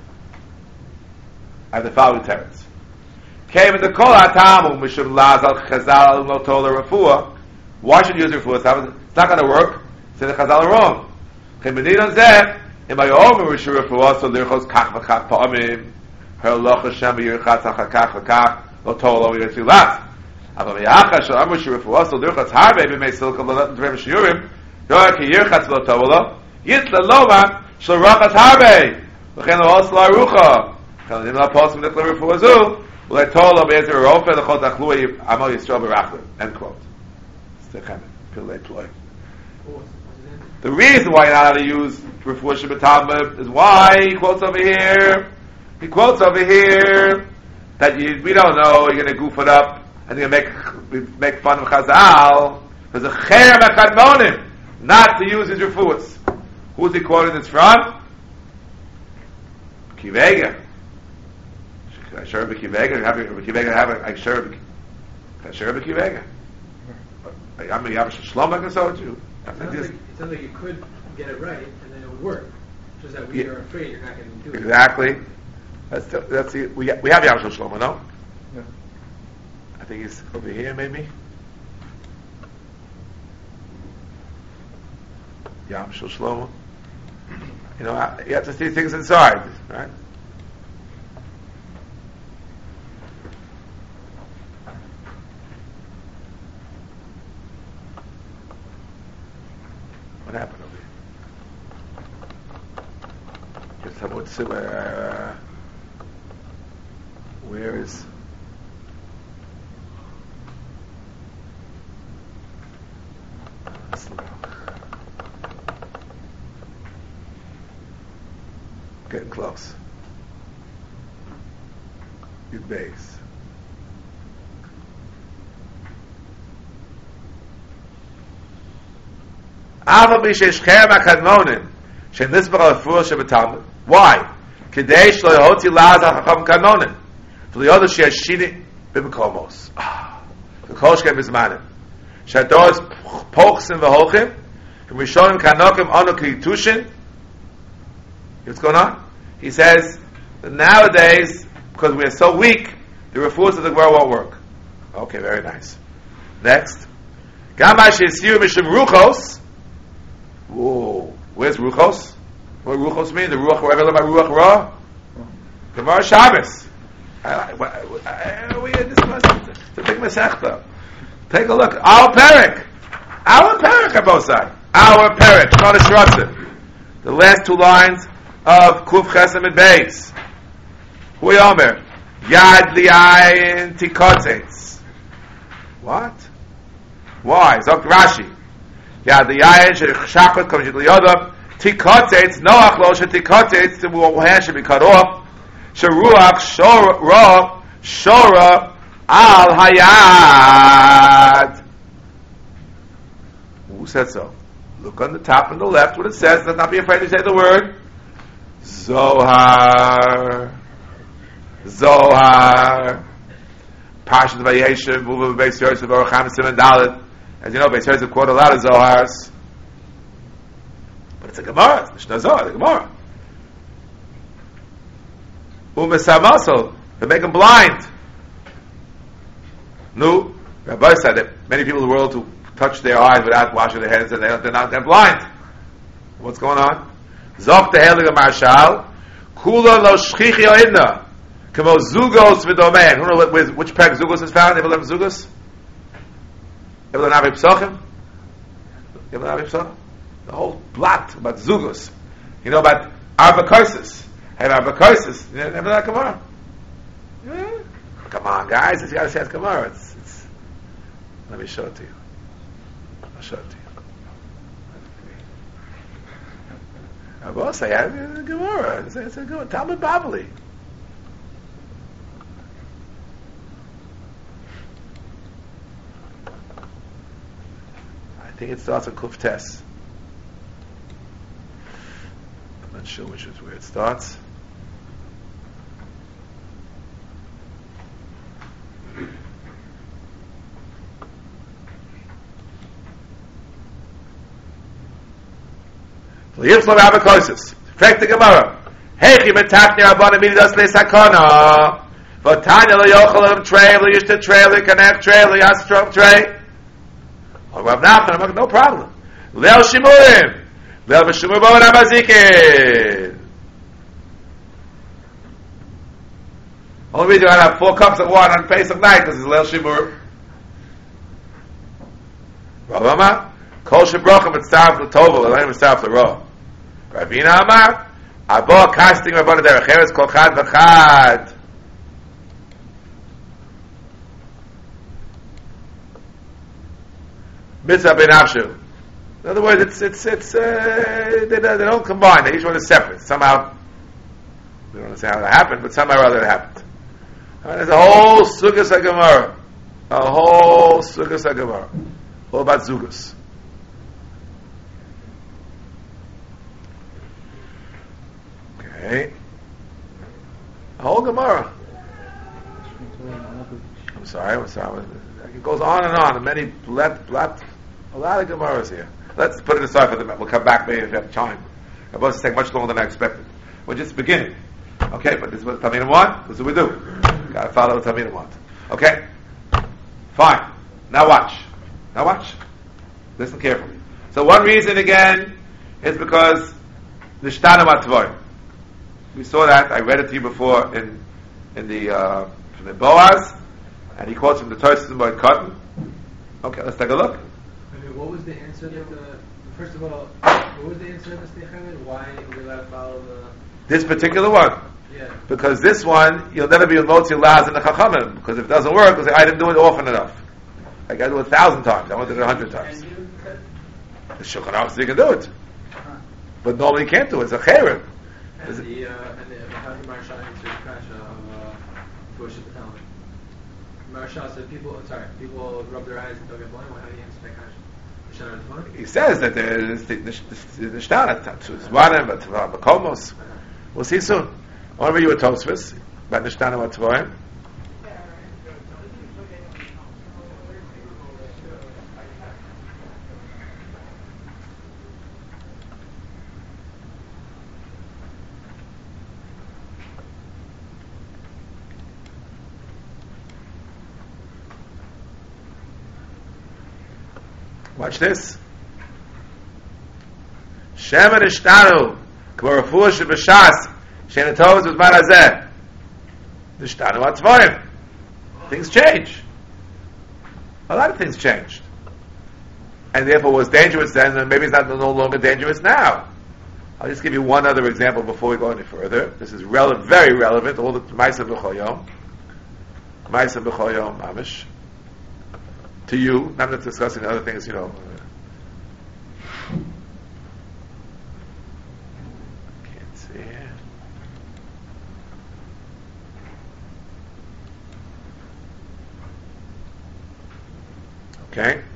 I have the following teretz. Came in the kol hatamu mishum lazal chazal lo tola refuah. Why should you use refuah? It's not going to work. Say the chazal are wrong. Came in on zeh. In my own mishum refuah so lirchos kach v'kach pa'amim. Her loch Hashem yirchatz hachakach v'kach lo tola lo yirtzilat. Aber yacha shel amru shrefuah so lirchatz harbe b'mei silka lo not dvem shiurim. Yoach yirchatz lo tola. Yitla loma shel rachatz harbe. V'chen lo os la rucha. V'chen lo poskim nikla refuah zu. V'le tola be'ezer rofe l'chot achlui amal yisrael b'rachlim. End quote. Steichemet. Pillei Ploim. The reason why you're not allowed to use refuah shebetalmud is why he quotes over here. He quotes over here that you, we don't know, you're going to goof it up and you're going to make make fun of Chazal. There's a cherem echadmonim not to use his refuahs. Who's he quoting this from? Kivega. I sure be Kivega. Have Kivega have a I sure be I sure be Kivega. I mean, you have a shlom like so you. It sounds, like, it sounds like you could get it right and then it would work. Just that we Yeah. are afraid you're not going to do it. Exactly. Let's t- let's see. We we have Yam Shel Shlomo, no? Yeah. I think he's over here, maybe. Yam Shel Shlomo. You know, I- you have to see things inside, right? What happened over here? Just about to uh, where is? Let's look. Getting close. Good base. Why? Kidei shlo yehoti laz hachacham kanonim. V'liyodeh she'ashini b'mekomos. V'kol shkem b'zmanim. She'adoros pochsim v'holchim. V'mishonim kanokim onu k'itushin. What's going on? He says that nowadays, because we are so weak, the refuahs of the Gemara won't work. Okay, very nice. Next. Gama she'esiyu mishum ruchos. Whoa, where's ruchos? What ruchos mean? The ruach, wherever my ruach ra? Gemara Shabbos. I, I, I, we this was the big masechta. Take a look. Our parak, our parak on both sides. Our parak. Shmona Shratzim. The last two lines of Kuf Chesem and Beis. Hui Omer. Yad li'ayin tikotzetz. What? Why? Zok Rashi. Yad li'ayin shechshachot kom shit liyodam tikotzetz noach lo shetikotzetz the hand should be cut off. Sheruach shora shora al hayad. Who said so? Look on the top and the left what it says. Let's not be afraid to say the word. Zohar. Zohar. Parshas Vayeshev, Muvav Beis Yosef, Baruch HaMesim and Dalet. As you know, Beis Yosef quote a lot of Zohars. But it's a Gemara. It's Mishnah Zohar, the Gemara. Umesamasol. They make them blind. No. Rabbi said that many people in the world who touch their eyes without washing their hands and they're, they're not, they're blind. What's going on? Zok the Helig Marshal. Kula lo shchichi oidna. Kamo zugos v'domein. Who knows which, which peg zugos is found? Ever learn zugos? Ever learn Avi Psochim? Ever learn Avi Psochim? The whole blot about zugos. You know about arbacosis. Have arbacosis. You never learn Gemara? Yeah. Come on, guys. It's got to say it's Gemara. It's, it's, let me show it to you. I'll show it to you. I will say, I mean, the Gemara. It's, it's a Gemara. Talmud Bavli. I think it starts with Kuf Tes. I'm not sure which is where it starts. Yifslam Abakosis. Fact the Gemara. Heichi metachni Rabbana midas le'sakana. V'tanya le'yochel em trei, le'yishta trei, le'kanef trei, le'yastrom trei. Oh, Rav Nachman, no problem. Le'el shimurim. Le'el v'shimur bo v'namazikin. Only reason I have four cups of water on Pesach night because it's Le'el shimur. Rav Amar. Kol shebrachim mitzaref l'tovo, l'leim mitzaref l'ro. Ravina Amar, Abo casting Rabbana derech eretz kol chad v'chad. Mitzvah ben Avshu. In other words, it's it's it's uh, they, they don't combine. They each one is separate. Somehow, we don't understand how that happened, but somehow or other it happened. I mean, there's a whole sugas hagemara, a whole sugas hagemara, all about zugas. Okay. A whole Gemara. I'm sorry, I'm sorry. It goes on and on. And many, let, let, a lot of Gemaras here. Let's put it aside for the minute. We'll come back maybe if we have time. I'm supposed to take much longer than I expected. We're just beginning. Okay, but this is what the Talmidim want. This is what we do. Gotta follow what the Talmidim want. Okay? Fine. Now watch. Now watch. Listen carefully. So one reason again is because the Nishtana Matzvoim. We saw that. I read it to you before in in the uh, from the Boaz, and he quotes from the Tosfos and Moed Katan. Okay, let's take a look. I mean, what was the answer that the first of all, what was the answer of the Steichemet? Why are we allowed to follow the This particular one. Yeah. Because this one, you'll never be able to laz in the Chachamim, because if it doesn't work, you'll say, I didn't do it often enough. I got to do it a thousand times. I want to do it a hundred times. The Shulchan Aruch says you can do it. But normally you can't do it. It's a chayrim. And the, uh, and the, how did Maharsha answer the kasha of, uh, Rosh Hashanah? Maharsha said people, sorry, people rub their eyes and don't get blind. How do you answer that kasha? He says that there is the Nishtana, Tzvanim, Bakomos. We'll see soon. I want to read you a Tosfos about Nishtana Matzvoim. Watch this. Shema Nishtanu K'marafuah Shebashas Shenatovas B'zman Hazeh Nishtanu Matzvoim. Things change. A lot of things changed. And therefore was dangerous then, and maybe it's not no longer dangerous now. I'll just give you one other example before we go any further. This is rele- very relevant, all the Ma'aseh B'chol Yom. Ma'aseh B'chol Yom, Mamish. To you, I'm not discussing other things, you know. Can't see it. Okay.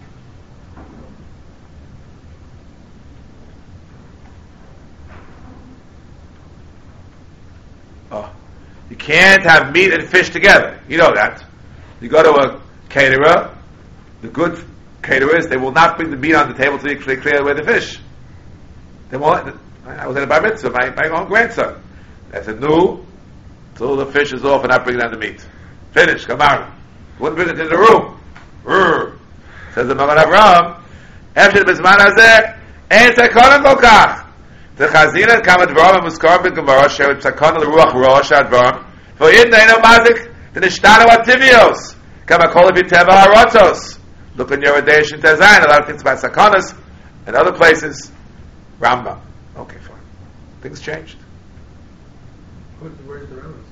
Oh, you can't have meat and fish together. You know that. You go to a caterer. The good caterers, they will not bring the meat on the table until they clear away the fish. They won't. I was in a bar mitzvah, my, my own grandson. I said, no, till the fish is off and not bringing down the meat. Finish, come out. Wouldn't bring it in the room. Rrr. Says the Magen Avraham, after the Bizman Hazeh, ain't Sakona Kokach. The Chazina kam advaram muskar b'Gemara she'et Sakona l'ruach rosh advaram. For Yidna eno mazik, the Nishtana Ativios. Kama kol v'teva harotos. Look in your Yoredesh and Tezayin, a lot of things about Sakonas and other places. Rambam. Okay, fine. Things changed. Where's the Rambam?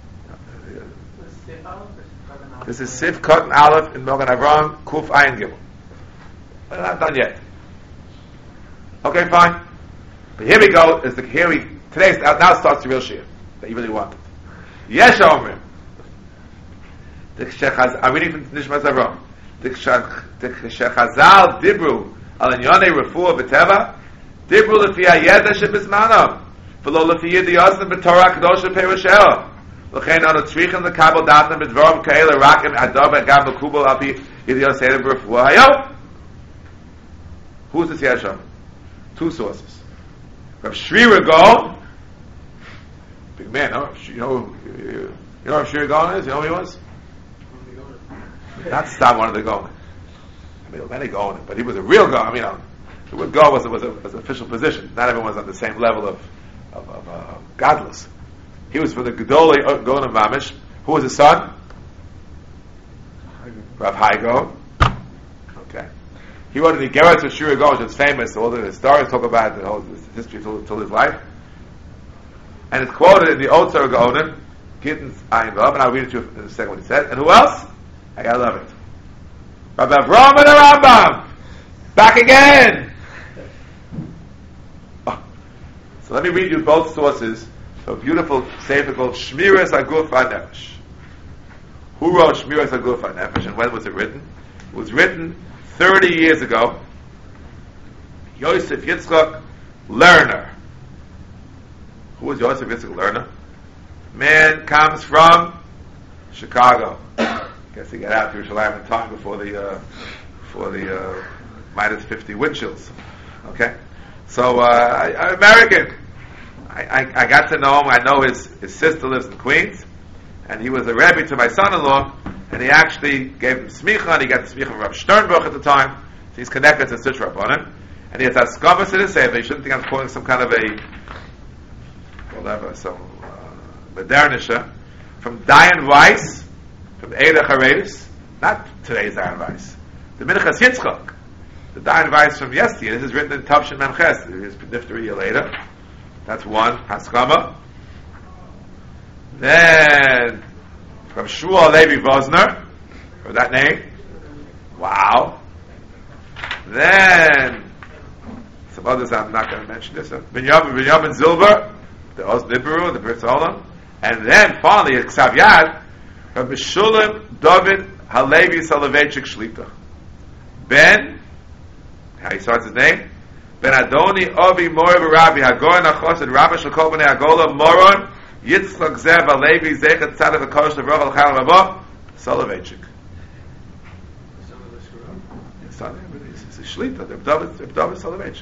This is Sif Cotton Aleph in Magen Avraham, Kuf Ayin Gimel. We're not done yet. Okay, fine. But here we go. Is the here we today now starts the real shir that you really wanted. Yesh Omrim. I'm reading from Nishmas Avraham. The Shechazal Dibru al Inyonei Refuah B'Teva Dibru Lefi Hayeda Shebizmanam V'lo Lefi Yidiyosem B'Torah Kedosha Perusheho L'chein Anu Tzrichim L'Kabel Datem B'Dvorim Ka'ela Rakim Adov Agam L'Kubel Api Yidiyosem B'Refuah Hayo. Who's this Yesham? Two sources. Rav Shri Gaon, big man, huh? You know, you know Rav Shri Gaon is? You know who he was? Not stop one of the Gaon. I mean, many Gaon, but he was a real Gaon. I mean, uh, the word Gaon was, was, a, was an official position. Not everyone was on the same level of, of, of uh, godless. He was for the Gedolei Gaon of Mamish. Who was his son? Rav Hai Gaon. Okay. He wrote the Igeres of Shri Gaon, which is famous. All the historians talk about the whole history till, till his life. And it's quoted in the Otzar Gaonim, Gittins Ayin Vav, and I'll read it to you in a second what he said. And who else? I gotta love it. Rabbi Avraham and the Rambam! Back again! Oh. So let me read you both sources of a beautiful sefer called Shmiras Aguf HaNefesh. Who wrote Shmiras Aguf HaNefesh and when was it written? It was written thirty years ago. Yosef Yitzchak Lerner. Who was Yosef Yitzchak Lerner? Man comes from Chicago. Guess he got out to Yerushalayim in time before the uh, before the uh, minus fifty wind chills. Okay, so uh, I, I'm American. I, I, I got to know him. I know his, his sister lives in Queens, and he was a rebbe to my son-in-law, and he actually gave him smicha, and he got the smicha from Rav Sternbuch at the time, so he's connected to such Rabbanim, and he has askamas to the sefer. You shouldn't think I'm calling some kind of a, whatever, some uh, modernisha, from Dayan Weiss, from Eida Charedis, not today's Dayan Weiss, the Minchas Yitzchak, the Dayan Weiss from yesterday. This is written in Tavshin Memches, his Nifter year later. That's one, Haskama. Then, from Shmuel Levi Vosner, for that name. Wow. Then, some others I'm not going to mention this. Binyamin, Binyamin Zilber, the Oz Nibiru, the Brit Olam. And then, finally, Ksav Yad, from Meshulam David Halevi Soloveitchik Shlita. Ben, how he starts his name? Ben Adoni Ovi Mori Rabbi Hagoy Nachos and Rabbi Shakol Bnei Agola Moron Yitzchak Zev Alevi Zechat Tzadok HaKosh Levrach Al-Chal Rabba Soloveitchik. It's not him, it's a Shlita, the David Soloveitchik.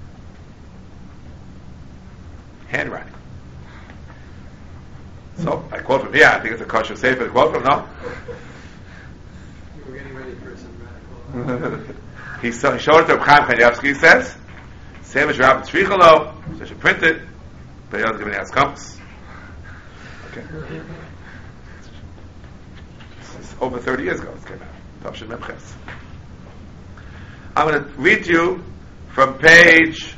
Handwriting. So, I quote from here, I think it's a kosher sefer to quote from, no? We're getting ready for some radical... he, so, he showed it to Reb Chaim Kanievsky, he says, same as Rabbi Tzvichalo, so she printed, but he doesn't give any ascoms. Okay. This is over thirty years ago, this came out. Tavshin Memches. I'm going to read to you from page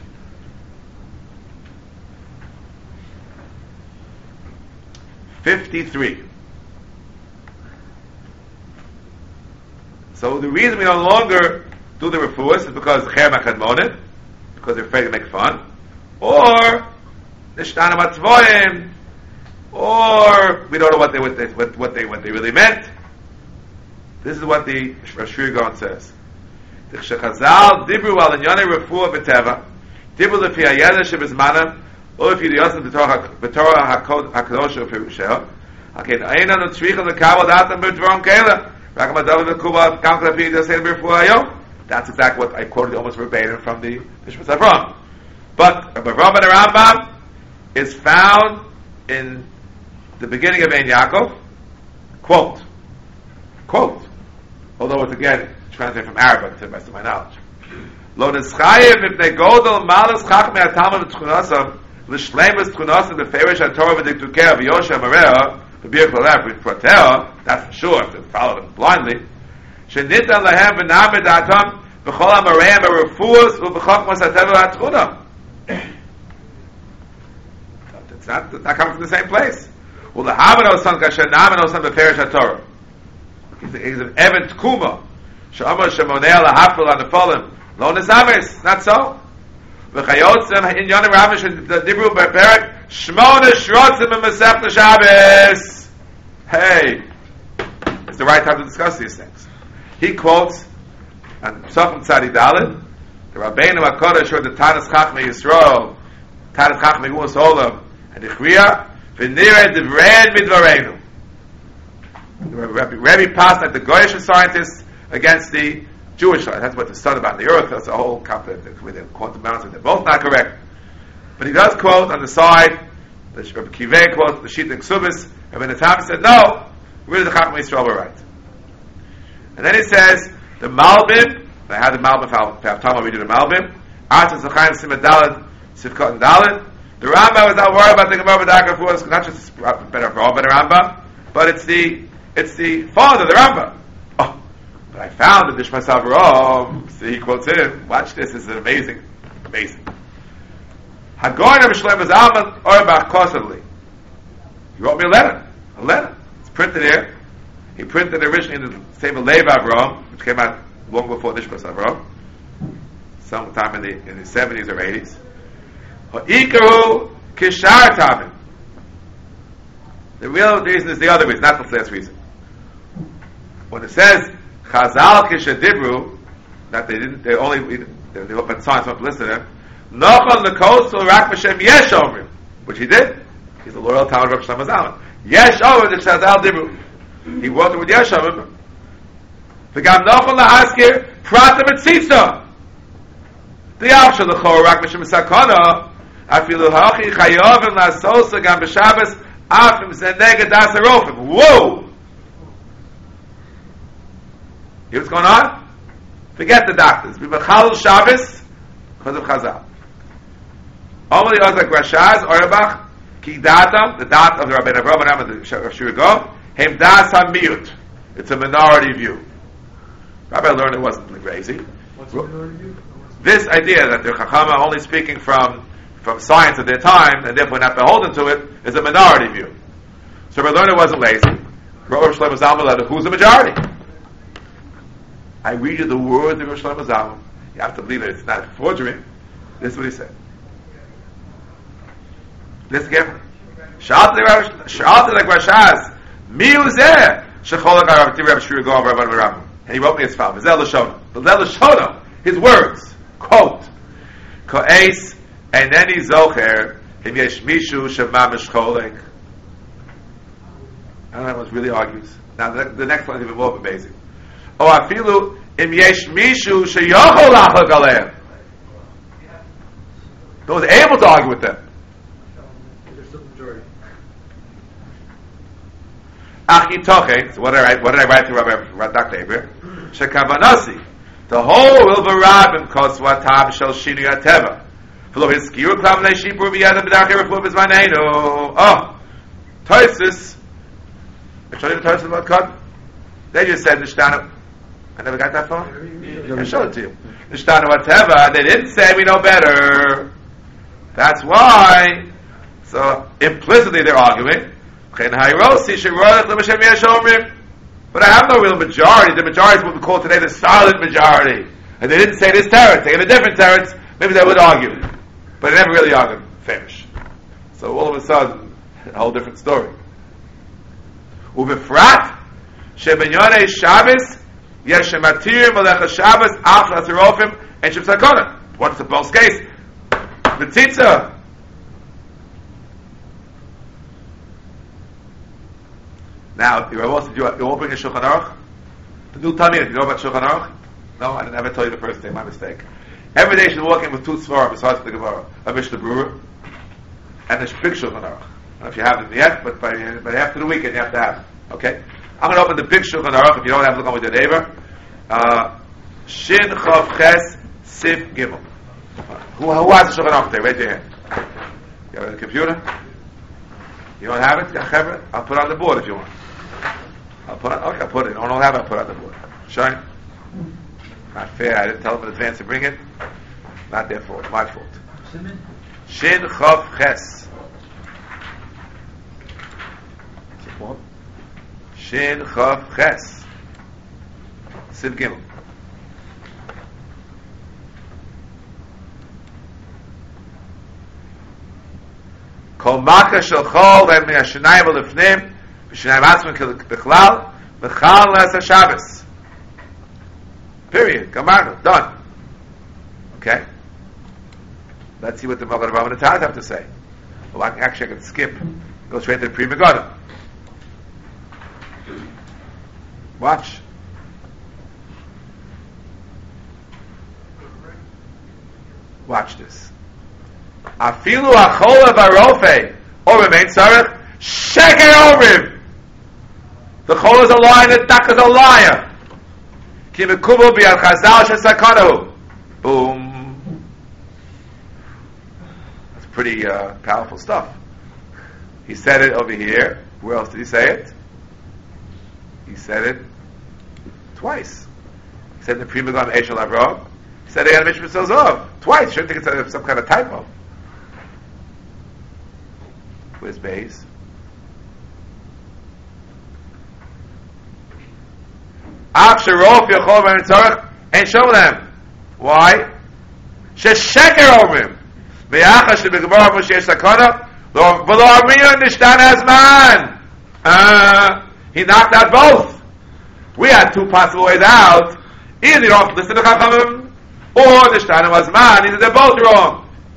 fifty-three. So the reason we no longer do the refuahs is because Cher Machadmonim, because they're afraid to make fun, or Nishtana Matzvoim, or we don't know what they what they what, what they what they really meant. This is what the Rosh Hashanah says. The Chazal dibru al inyane refuah b'teva, dibru lefi hayedeh shebizmanam, or if you listen to the Torah HaKadosh of Yerushalayim, okay, ain't no tzricha lekabel datam b'dvarim keila. That's exactly what I quoted almost verbatim from the Mishpat Avram. But Rabbi Avram and the Rambam is found in the beginning of Ein Yaakov. Quote. Quote. Although it's again translated from Arabic to the best of my knowledge. Lo nischayev mipnei godol malas chachmei hatalmud v'tchunasam l'shleimus tchunasam b'ferish haTorah v'diktukei v'yosha mareha. That's for sure, to follow them blindly. It's not, not coming from the same place. Well, the Havano son Kasher Namano son Beferish HaTorah. He's an Evan Tkuma. Shama Shamonea LaHafel on the Folim. Lo Nezames, not so. V'chayotzem in Yonim Ramish and the Dibru Berberik. Shmona Shrotzim and Masech Shabbos. Hey, it's the right time to discuss these things. He quotes on Psachim Tzadi Daled, the Rabbeinu HaKodesh heard the Tanas Chachmei Yisrael, Tanas Chachmei Gumas Olam, and Ichriya, V'nireh Divrein Midvareinu. Rebbe passed like the Goyish scientists against the Jewish scientists. That's what the study about the earth. That's a whole conflict with the quantum mountains. They're both not correct. But he does quote on the side, the Rebbe Kiveh quotes the Shita Ksubis, and when the Tam said, no, really the Chachmei Yisrael were right. And then he says, the Malbim, I had the Malbim, if I have time I'll read you the Malbim, Artas L'chaim Simet Dalet, Sivkot and Dalet. The Rambam was not worried about the Gemara B'Dakar for us, not just better for all better Rambam, but it's the, it's the father, the Rambam. Oh, but I found the Bishmas Avraham, see, he quotes him, watch this, this is amazing, amazing. Hagoyin B'Shlem Zalman Orbach Kosovli. He wrote me a letter, a letter. It's printed here. He printed it originally in the Sefer Lev Avram, which came out long before Nishmas Avram, sometime in the in the seventies or eighties. Ha'ikaru kishar tamim. The real reason is the other reason, not the last reason. When it says Chazal kishadibru, that they didn't, they only they, they opened signs not to listen to them. Nochal lekosel rak b'shem yesh omrim, which he did. He's a loyal town of Rav Shlomo Zalman. Yesh omrim the Chazal dibru. He wrote it with yesh omrim. V'gam nochal lahaskir pratam etzitza. The option the chor rak b'shem sakana. Afilu hachi chayovim la'asosa gam b'Shabbos afim zeneged das harofim. Whoa! You know what's going on? Forget the doctors. We b'chalul Shabbos because of Chazal. Only Ozak Rashaz, Orbach, Ki Datam, the dot of the Rabbi Avraham and the Shurigov, Hem Das HaMiyut. It's a minority view. Rabbi learned it wasn't crazy. What's the minority view? This idea that the Chacham are only speaking from, from science of their time and therefore not beholden to it is a minority view. So Rabbi learned it wasn't lazy. Rabbi Shlomo Zalman, who's the majority? I read you the words of Rabbi Shlomo Zalman. You have to believe it. It's not forgery. This is what he said. Listen carefully. Sha'alti like Rashaz, mi uzeh, shecholak ha'rav ti Rabbi Shuri Gov Rabbi Avraham. And he wrote me as follows. Zel Lashona. The Zel Lashona, his words, quote, Ko'es, eneni zocher, him yesh mishu shema mishcholek. I don't know what really argues. Now, the, the next one is even more amazing. Oh, afilu, im yesh mishu sheyochol lachak aleim. He was able to argue with them. Achitoche, so what did I write? What did I write to Rabbi Doctor Abraham? Shekavanasi, the whole will berabim koswatam shel shinu yateva. V'lo hiskiru klav leishipur v'yadam b'dachir v'flu b'zmaneinu. Oh, Tosis. I showed you the Tosis about Kod. They just said Nishtanu. I never got that far. I showed it to you. Nishtanu whatever. They didn't say we know better. That's why. So implicitly they're arguing. But I have no real majority. The majority is what we call today the solid majority. And they didn't say this teretz. They gave a different teretz. Maybe they would argue. But they never really argued. Finish. So all of a sudden, a whole different story. Uvefrat, shebenyonei Shabbos, yesh shematir melecha Shabbos, achla tzirofim, and shem sakona. What's the false case? B'tzitza. Now, you also you all bring a Shulchan Aruch. The new Talmud, you know about Shulchan Aruch? No, I didn't ever tell you the first day. My mistake. Every day you should walk in with two Svarim besides the Gemara, a Mishnah Brewer, and a big Shulchan Aruch. I don't know if you have it yet, but by, by after the weekend you have to have it. Okay? I'm going to open the big Shulchan Aruch. If you don't have it, look on with your neighbor. Uh, Shin Chav Ches Sif Gimel. Who, who has the Shulchan Aruch there? Raise your hand. You have a computer? You don't have it? I'll put it on the board if you want. I'll put it, okay, I'll put it. I don't have it, I'll put it on the board. Shine. Not fair, I didn't tell them in advance to bring it. Not their fault, my fault. Shin Chav Ches. Shin Chav Ches. Siv Gimel. Kol Maka Shel Chol V'em Yashinayim V'lefnim V'shinayim Atzman B'chlal V'chal L'as HaShabbos. Period. Gamarnu. Done. Okay? Let's see what the Magen Avraham and the Taz have to say. Well, I, actually I can skip. Go straight to the Pri Megadim. Watch. Watch this. Afilu achola barofe or remain sarach sheker ovrim. The chol is a liar, the dak is a liar. Ki mekubo b'yad chazal shesakanahu. Boom. That's pretty uh, powerful stuff. He said it over here. Where else did he say it? He said it twice. He said in the Pri Megadim Eshel Avraham. He said it on Mishpat Zozov twice. Shouldn't think it's some kind of typo. Where's Bays? Af sherof yachol v'nitzarech ain't showing them. Why? Shesheker omrim. V'yachas shebegmar moshe sakana v'lo amriya nishtan hazman. Uh, he knocked out both. We had two possible ways out. Either you don't listen to Chachamim or nishtan hazman. Either they're both wrong.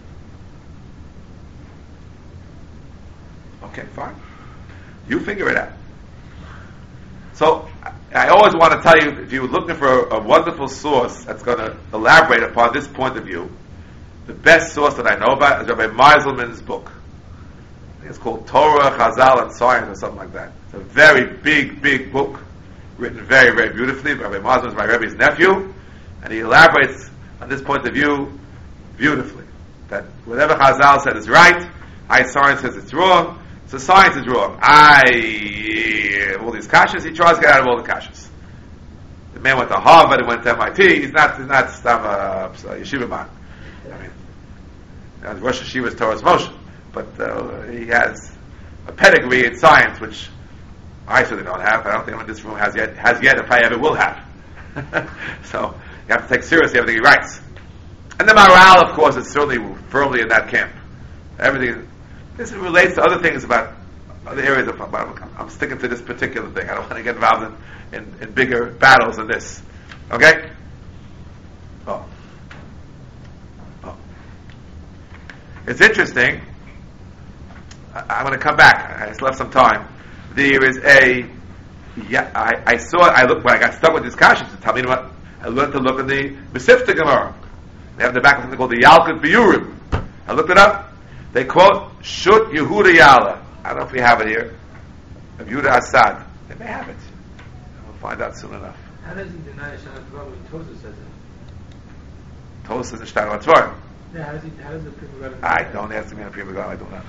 Okay, fine. You figure it out. So, I always want to tell you, if you're looking for a, a wonderful source that's going to elaborate upon this point of view, the best source that I know about is Rabbi Meiselman's book. I think it's called Torah, Chazal, and Science, or something like that. It's a very big, big book, written very, very beautifully. Rabbi Meiselman is my Rebbe's nephew, and he elaborates on this point of view beautifully. That whatever Chazal said is right, I science says it's wrong, so science is wrong. I, all these kashas, he tries to get out of all the kashas. The man went to Harvard, he went to M I T, he's not, he's not some uh, yeshiva man. I mean, you know, Rosh Hashiva is Torah's Moshe, but uh, he has a pedigree in science, which I certainly don't have. I don't think anyone in this room has yet, has yet, if I ever will have. So, you have to take seriously everything he writes. And the Maharal, of course, is certainly firmly in that camp. Everything, this relates to other things about other areas of, about, I'm sticking to this particular thing. I don't want to get involved in, in, in bigger battles than this. Okay? Oh. Oh. It's interesting. I, I'm going to come back. I still have some time. There is a, yeah, I, I saw, I looked, when I got stuck with these kashas, to tell me what, I learned to look in the Mesivta Gemara. They have in the back of something called the Yalkut Biyurim. I looked it up. They quote Shut Yehuda Yala. I don't know if we have it here. Of Yehuda Assad. They may have it. We'll find out soon enough. How does he deny Shana Torah when Tosa says it? Tosa says in Shtar Torah. Yeah, how does he? How does the Pri Megadim? I don't ask me on Pri Megadim. I don't know.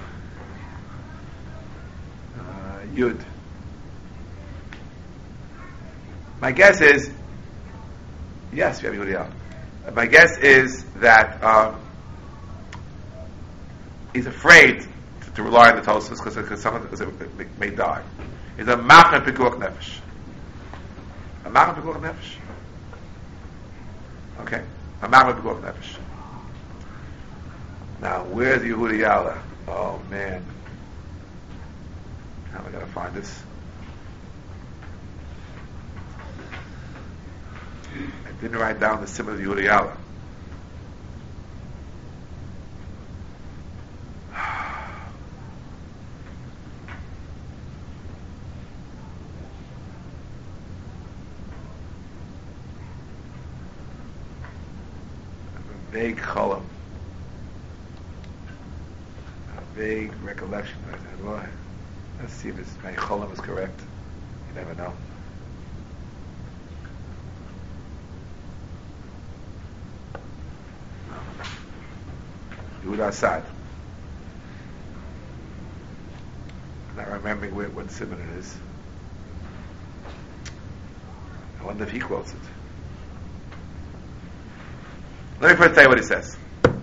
Uh, Yud. My guess is yes, we have Yehuda Yala. My guess is that um, he's afraid to, to rely on the Tosfos because someone because it may die. He's a machar pikuach nefesh. A machar pikuach nefesh. Okay, a machar pikuach nefesh. Now, where's Yehuda Yala? Oh man, how am I going to find this? I didn't write down the symbol of Yehuda Yala. A vague cholam. A vague recollection. Let's see if this, my cholam is correct. You never know. Yehuda Assad. Not remembering where, what simon it is. I wonder if he quotes it. Let me first tell you what he says.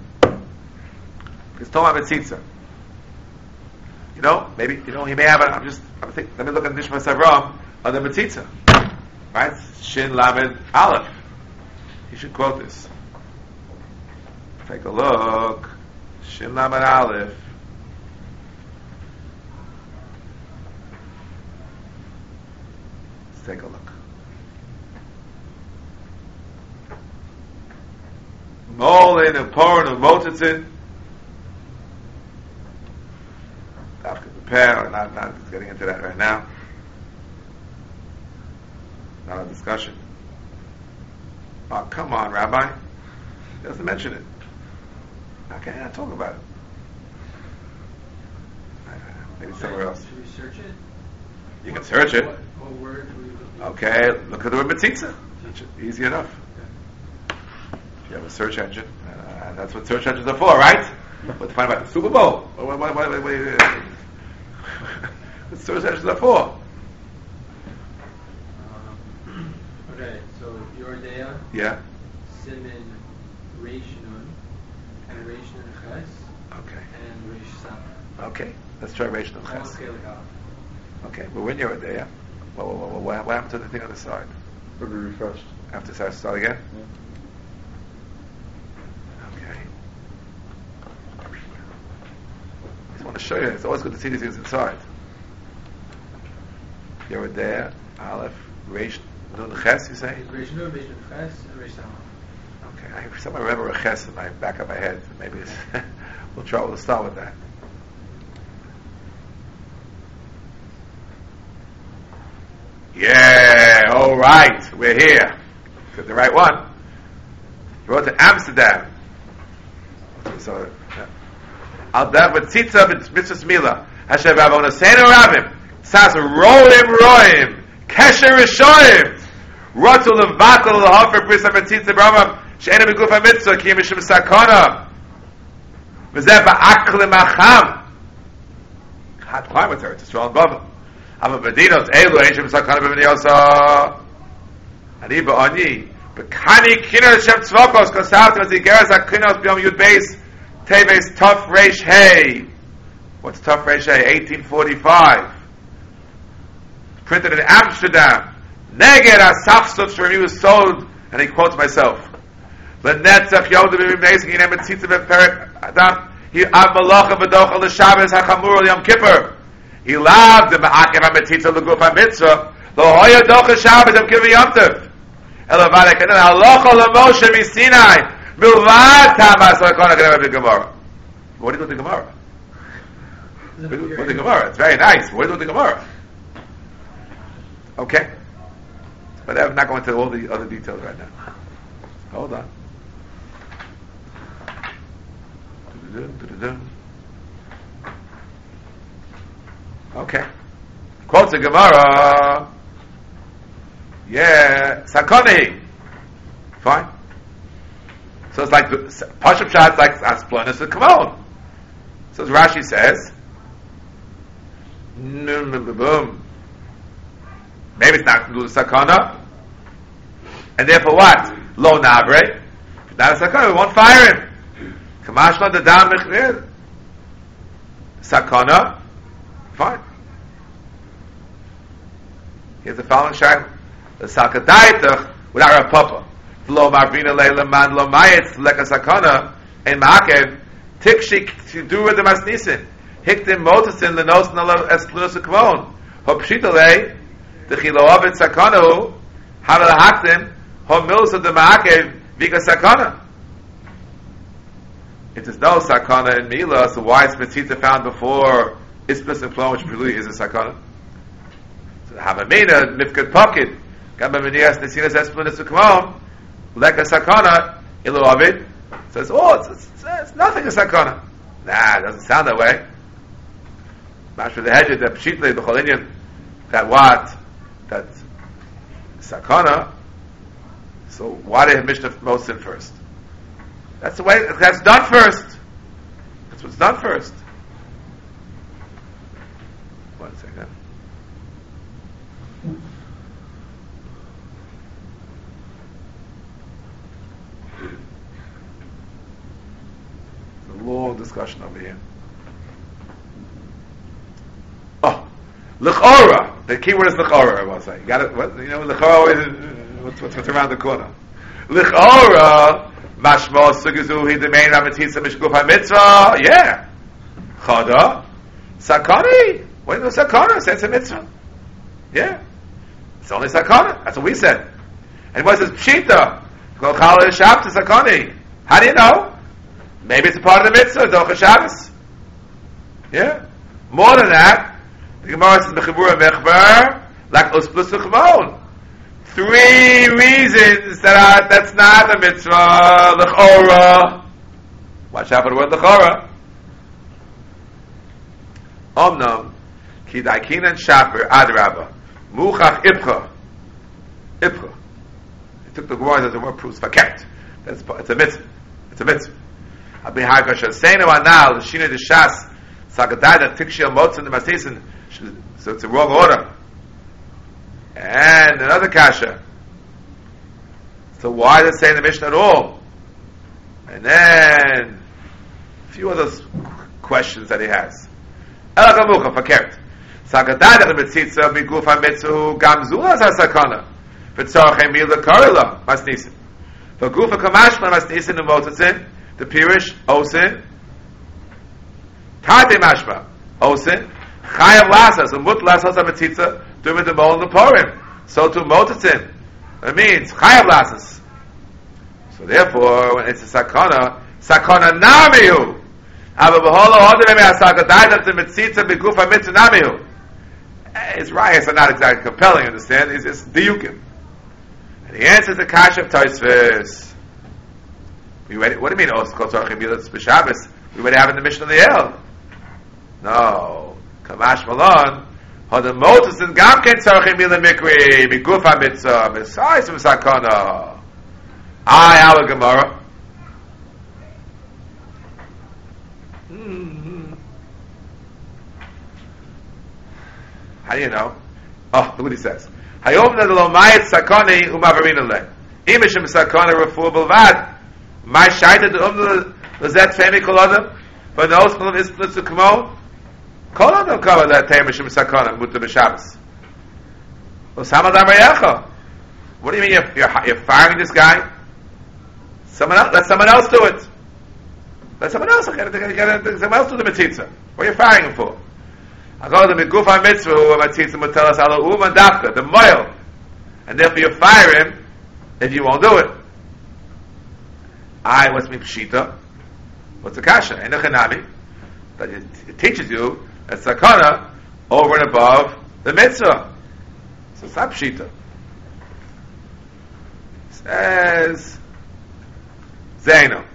It's Toma Betzitza. You know, maybe, you know, he may have a, I'm just, I'm thinking, let me look at Nishmas Avram on the Betzitza. Right? Shin Lamed Aleph. He should quote this. Take a look. Shin Lamed Aleph. Let's take a look. Molin and Porin and Motitzin. After prepare, not not getting into that right now. Not a discussion. Oh, come on, Rabbi. He doesn't mention it. How can I not talk about it? Maybe somewhere else. Should we search it? You can search it. What, what word do we look at? Okay, look at the word Betzitza. Easy enough. You have a search engine, uh, and that's what search engines are for, right? What to find about the Super Bowl? What, what, what, what, what, what search engines are for? Um, okay, so Yordea, Yeah. Simin, Reish Nun, and Reish Nun Ches, Okay. and Reish Sam. Okay. Let's try Reish Nun All Ches. scale it out. Okay, we're in your day, yeah? What, what, what, what, what happened to the thing on the side? It'll be refreshed. I have to start, start again? Yeah. Okay. I just want to show you, it's always good to see these things inside. You're there, Aleph, Reish Nun Ches, you say? Reish Nun, Reish Nun Ches, and Reish Sam. Okay, I somehow remember a Ches in my back of my head. Maybe it's we'll try, we'll start with that. Yeah, all right, we're here. Got the right one. You wrote to Amsterdam. so. Al that with tzitza mitzvah mila. Hashem avon aseinu rabim. Sas roim roim. Kesher rishoim. Ratu levatel lehofer brisa mitzitza b'ramam. She'ena b'gufa mitzvah ki mishum sakona. V'zeh ba'akle macham. Hot climate there. It's a strong bubble. Ava b'dinos elu eishim sakona b'v'niyasa. Ani ba'ani. B'kani kiner Hashem tzvokos kosavtim as igeres ha-kinos b'yom yud beis teves tuf reish hey. What's tuf reish hey? eighteen forty-five. Printed in Amsterdam. Neged ha-safsut for me was sold, and he quotes myself. L'netzach yodim b'mnezik yinem etzitzah v'perek adam he av malacha v'docha l'shabbos ha-chamur l'yom kippur. He loved the ma'akev ha-metzitzah l'guf ha-mitzvah l'hoya docha shabbos yom kippur yom tov. Elavarek and then halacha l'Moshe miSinai milvad tamas l'kona k'neva b'Gemara. What do you do with the Gemara? What do you do with the Gemara? It's very nice. What do you do with the Gemara? Okay, but I'm not going into all the other details right now. Hold on. Okay, quotes the Gemara. Yeah, Sakoni. Fine. So it's like Pashup Shah, like Asplanus and Kavon. So as Rashi says, boom. Maybe it's not Sakana, and therefore what? Lo Nabre. If not a Sakana, we won't fire him. Kamashma the Dam Mechir. Sakana. Fine. Here's the following shayla. The Sakadaitach without a papa. Lo Marvina Leila Man Lo Mayetz Leka Sakana and Ma'akev Tikshik to do with the Masnisin. Hiktim Motasin Lenos Nala Esklus Kvon. Hopshitale the Chiloavet Sakanu Havel Haktim Hom Mills of the Ma'akev Vika Sakana. If there's no Sakana in Mila, so why is Metzitza found before Ispus and Klon, which really is a Sakana? So Havamina Nifkat Pocket. Gamba Menias Nesinas Esplunus Ukmon, Leka Sakana, Ilu Avid, says, oh, it's, it's, it's nothing a Sakana. Nah, it doesn't sound that way. Mashra the Hedget, that Pshitle, the Cholinian, that what? That Sakana. So why did Mishnah Mosin first? That's the way, that's done first. That's what's done first. One second. Long discussion over here. Oh, l'chora. The key word is l'chora. I want to say. You got it. What, you know, l'chora is what's, what's, what's around the corner. L'chora. Mashmo sugizu he demain ametitza mishguf hamitzvah. Yeah. Chada. Sakani. What is the sakana? It's a mitzvah. Yeah. It's only sakana. That's what we said. And what is pshita? Kol chala shabta sakani. How do you know? Maybe it's a part of the mitzvah, Docha Shabbos. Yeah. More than that, the Gemara says, Mechibura Mechbar, like Usplus L'chmon. Three reasons that are, that's not a mitzvah, L'chora. Watch out for the word L'chora. Omnam, Ki Daikinan Shaper, Adrabah, Muchach Ibcha. Ibcha. He took the Gemara as a word proofs, Faket. That's, it's a mitzvah. It's a mitzvah. Abi Harkasha Seinu Anal Shina de Shas Sagadada Tikshia Motzin the Masisin. So it's a wrong order. And another kasha. So why does it say in the Mishnah at all? And then a few other questions that he has. Elakamucha Fakert. Sagadada Mitzitza Miguf HaMitzu Gamzula Zasakana. V'tzorchem Mila Karila Masnisin. V'gufa Kamashma Masnisin Umotzin. The Pirish, Osin, Tarte Mashma, Osin, Chayav Lasas, and Mut Lasas Ametitza, doing the Mol and the Purim. So to Motatzin. It means Chayav Lasas. So therefore, when it's a Sakana, Sakana Namihu. Aba Baholo Hodreme Asakadaidat the Metzitza Bigufa Mitzah Namihu. His rayas are not exactly compelling, understand? It's, it's Diyukim. And he answers the Kasha of Taisvis. We already, what do you mean? Oh, it's called Tzarchim Milas b'Shabbos. We already have in the Mishnah of the El. No, Kamash Malon. Hadam Moses and Gamken Tzarchim Milas Mikri Miguf HaMitzvah Misayis V'Sakana. I our Gemara. Mm-hmm. How do you know? Oh, look what he says. Hayom na lo mayet sakani umavarina le. Imishim sakana refu belvad. My shaita de um lezet femi kol adam. But the host of Isplitz to Kamo. Kol adam cover that Imishim sakana muta b'Shabbos. Osama Damayacha. What do you mean you're, you're, you're firing this guy? Someone else, let someone else do it. Let someone else, get, get, get, someone else do the mitzvah. What are you firing him for? I go to the Miguf HaMitzvah, who mitzvah will tell us ala uman dafka, the moil. And therefore you fire him if you won't do it. I, what's me pshita? What's the kasha? Enochanami. That it, it teaches you that sakana over and above the mitzvah. So it's not pshita. Says Zaino.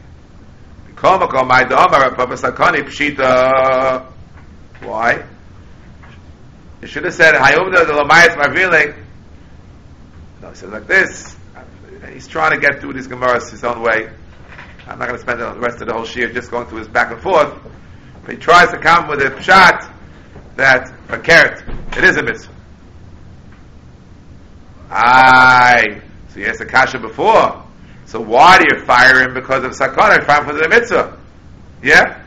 Why? You should have said Hayomda the Lamayas Marviling. No, he says like this. He's trying to get through these Gemaras his own way. I'm not going to spend the rest of the whole shiur just going through his back and forth. But he tries to come with a pshat that a carrot, it is a mitzvah. Aye. So he asked the kasha before. So why do you fire him because of sakana? You fire him for the mitzvah. Yeah?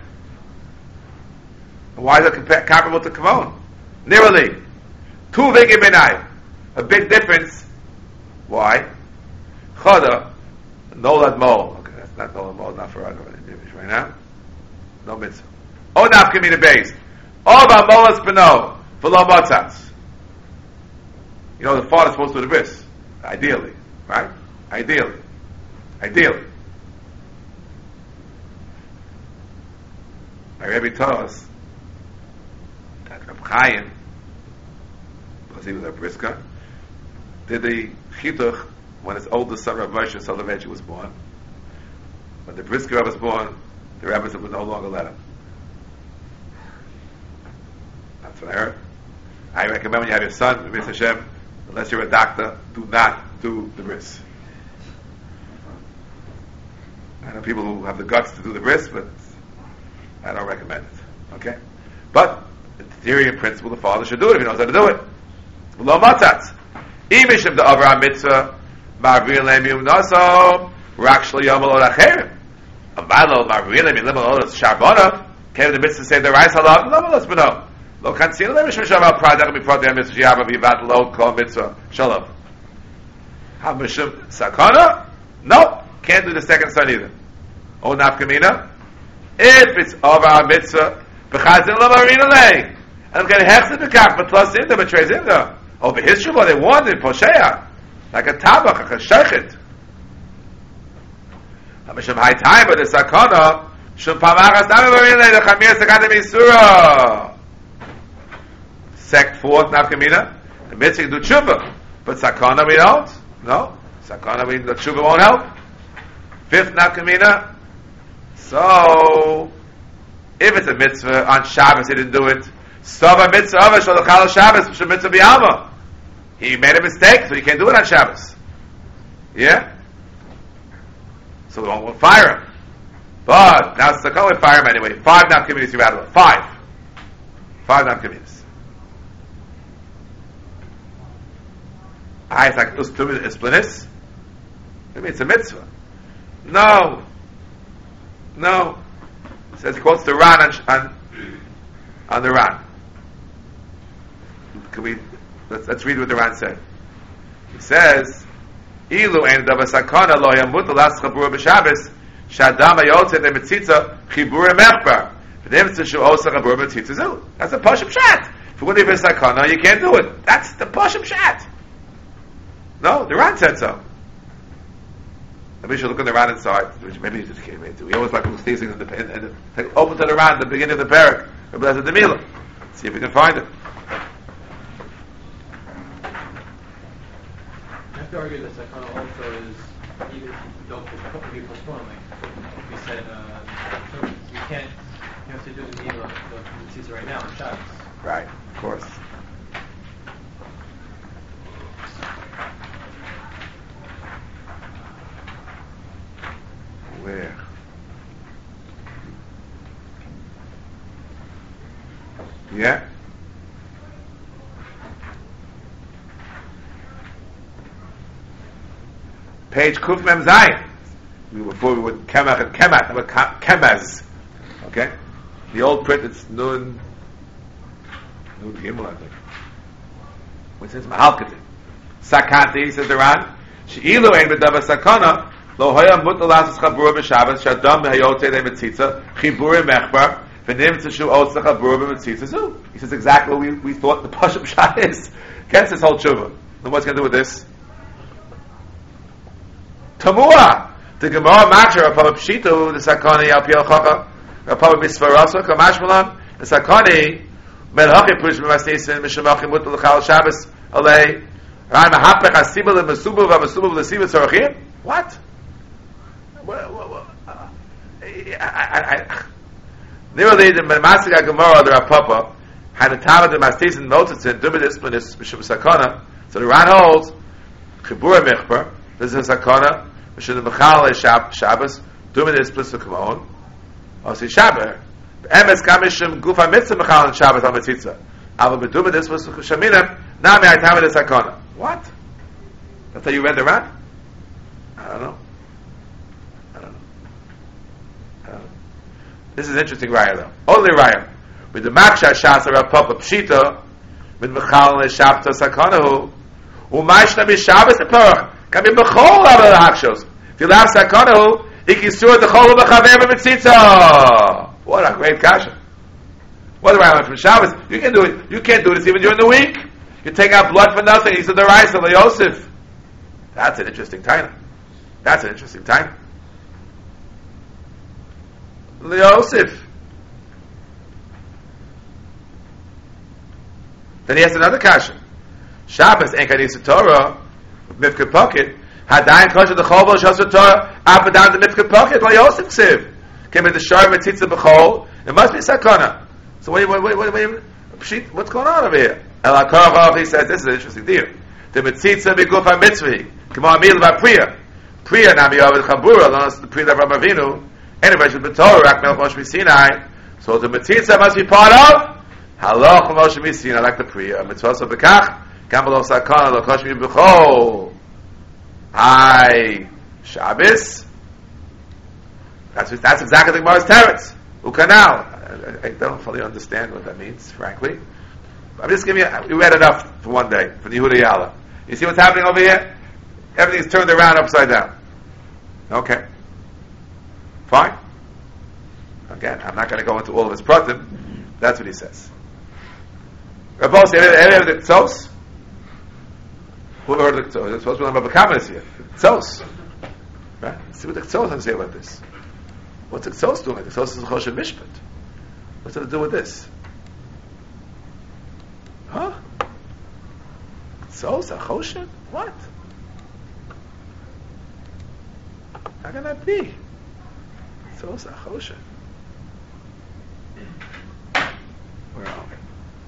Why is it compa- comparable to kavon? Nearly. Two vigi benai. A big difference. Why? Choda. Nolad mol. Okay, that's not nolad mol, not for other right now. No mitzvah. O nafka mina beis. O ba molas beno. V'lo motzatz. You know, the father's supposed to do the bris. Ideally. Right? Ideally. Ideally. My Rebbe told us that Reb Chaim, because he was a brisker, did the chidduch when his oldest son, Rav Moshe Soloveitch, was born. When the brisker Rebbe was born, the rabbis would no longer let him. That's what I heard. I recommend when you have your son, Mister Hashem, unless you're a doctor, do not do the bris. I know people who have the guts to do the bris, but I don't recommend it. Okay? But, in theory and principle, the father should do it if he knows how to do it. Lo matzatz. Imish of the Avraham mitzvah, marvir leim yum naso, rak shlo yom al acherim. Avalo marvir leim yum al sharbonav, came the mitzvah say the rice halav, lo malos beno. Lo kansil leim mishum shav al pradach bifrot yam mitzvah shiava vivat lo kol mitzvah shalom. Ha mishum sakana? No. Can't do the second son either. O nafkamina? If it's over our mitzvah, b'chazin lo marina lei. And I'm getting hechzit b'kach, but plus in there, but trays in there. Over his shuvah, they warned in Posheya. Like a tabach, like a shechit. Hamisham high time, but the sakana, shum pamachas nami marina lei, the chamir sakana misura. Sect fourth nafkamina. The mitzvah do tshuva. But sakana we don't. No. Sakana we, the tshuva won't help. Fifth nafkamina. So, if it's a mitzvah on Shabbos, he didn't do it. Sova mitzvah of Shalachal Shabbos, Shal mitzvah b'alma. He made a mistake, so he can't do it on Shabbos. Yeah? So we won't fire him. But, now it's the color, fire him anyway. Five nafkaminas you're out of it. Five. Five nafkaminas. Ah, it's like those two isplanis. I mean, it's a mitzvah. No. No. It says, he quotes the Ran on, on, on the Ran. Can we, let's, let's read what the Ran said. He says, Ilu ein davar sakana lo yamut las chabur b'Shabbos shadam ayotze de mitzitza chibur mechbar v'nem tzishu osa chabur mitzitza zu. That's a pashim shat. If you wouldn't have been sakana, you can't do it. That's the pashim shat. No, the Ran said so. Maybe we should look at the Ran inside, which maybe he just came into. We always like to see things in the, in, in the open to the Ran, the beginning of the parak, the blessed Demila. See if we can find it. I have to argue that sakana also is even if you don't postpone, if you postpone, like we said, uh, you can't, you have to do the meal of the tzitza right now on Shabbos. Right, of course. Where? Yeah? Page Kuf Mem Zayin. We before we would Kemach and Kemat, now we're Kemaz. Okay? The old print it's Nun Nun Gimel, I think. Which says Mahalkati. Sakanti, says the Ran. She'ilu ein b'davar sakana, lo hoya mutal lasas chabura b'Shabbos, shadam b'hayote le mitzitza, chiburi mechbar, v'nim tzishu otza chabura b'mitzitza zu. He says exactly what we, we thought the Pashup Shah is. Against this whole tshuva. Then what's going to do with this? Tamua! The Gemara Machar, Apava Pshitu, the Sakani, Alpiel Chaka, Apava Misfarasa, Kamashmalan, the Sakani, Melhachi Push Mastisen, Mishamachim Mutal Chal Shabbos, Alei, Ran Mahapech Asibel and Masubu, Masubu, the Siva Sarachim? What? Nearly the Masika Gemara, the Rapapa, had a time of the Mastisen Motitzin, Dubidis, Mishum Sakana, so the Ran holds, Chibura Mechbar, this is a Sakana, Mishum Mechal Shabbos, Dubidis plus the Kamon, Osi Shabbat, Emes Kamishim Gufa Mitzvah Mechal and Shabbos on Mitzitza. Ava Bedubidis was Shaminim, Nami I time of the Sakana. What? That's how you read the Ran? I don't know. I don't know. I don't know. This is interesting raya though. Only raya. With the Maksha Shasa Rapapa Pshita, with Mechal and Shabbat Sakanahu, Umashna Mishabbat Eperach, can be Mechol out of the Hakshos. If you laugh Sakanahu, Ikisur the Chol Bechaver Mitzitza. What a great kasha. What do I want from Shabbos? You can do it. You can't do this even during the week. You take out blood for nothing. He said the rice of Yosef. That's an interesting time. That's an interesting time. Yosef. Then he has another kasha. Shabbos ain't kadisa Torah. Mifked pocket. Hadayin kosher the chol shas Torah. Up and down the mifked pocket. Like Yosef ksiv. Came with the shar mitzitza b'chol. It must be sakana. So what? What? What? What? what what's going on over here? El Akarach, he says, this is an interesting deal. The mitzitza b'guf ha-mitzvah. Come on, mil ba-priya. Priya nami yavid chabura, unless the priya of Rabbi Avinu. Anyway, should be Torah, rak melch Moshe Sinai. So the mitzitza must be part of halach Moshe Sinai, like the priya. Mitzvah so b'kach, gam b'lo sakana, lo kosh mi b'chol. Hi, Shabbos. That's, that's exactly the Gemara's teretz. Ukanal. I, I don't fully understand what that means, frankly. I'm just giving you, we read enough for one day, from Yehuda Yala. You see what's happening over here? Everything's turned around upside down. Okay. Fine. Again, I'm not going to go into all of his pratim. That's what he says. Rabbi, any of the Tzos? Who ever heard of the Tzos? It's supposed to be Rabbi Kamas here. Tzos. Right? See what the Tzos has to say about this. What's the Tzos doing? The Tzos is a Choshev Mishpat. What's it to do with this? Huh? Tzos, a Choshev? What? How can that be? Tzos, a Choshev. Where are we?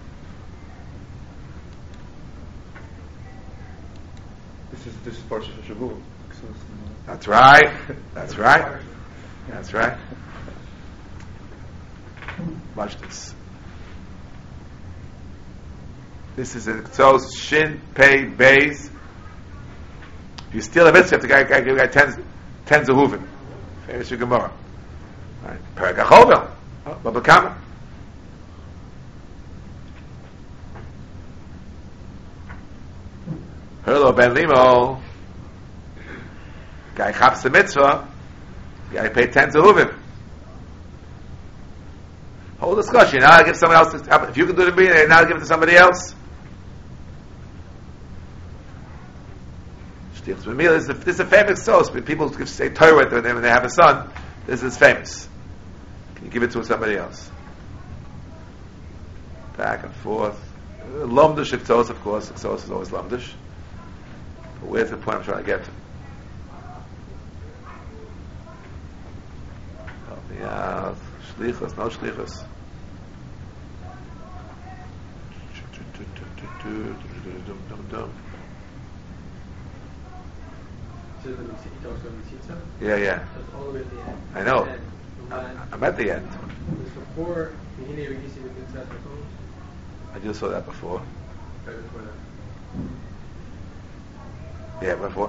This is this is part of Shavuot. That's right. That's right. That's right. Watch this. This is a Tzos Shin Pei Beis. If you steal a mitzvah, you have to give a guy ten, ten zehuvim. Famous Gemara. Right. Perek HaChovel. Baba Kama. Hello Ben Limo. Guy chaps the mitzvah. Guy pay ten zehuvim. Whole discussion. Now I give someone else. To, if you can do it, and now I give it to somebody else. This is a, this is a famous source. People say Torah with them when they have a son. This is famous. Can you give it to somebody else? Back and forth. Lomdush if tzos, of course. Tzos is always lomdush. But where's the point I'm trying to get to? Yeah, shlichus, no shlichus. So the mitzvah, he talks about mitzvah. Yeah, yeah. That's all the way at the end. I know. And when I'm at the end. it was before Mihine Regisi with mitzvah proposed, I just saw that before. right before that. Yeah, before.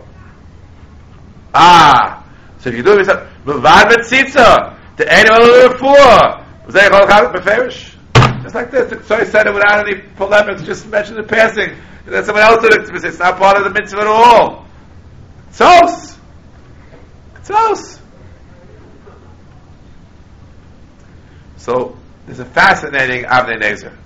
Ah! So if you do it, Mavad Mitzitza, the animal before, was that called Chavit Beferish? Just like this. So he said it without any polemics, just mentioned in passing. And then someone else did it. It's not part of the mitzvah at all. Tzos! Tzos! So, there's a fascinating Avnei Nezer.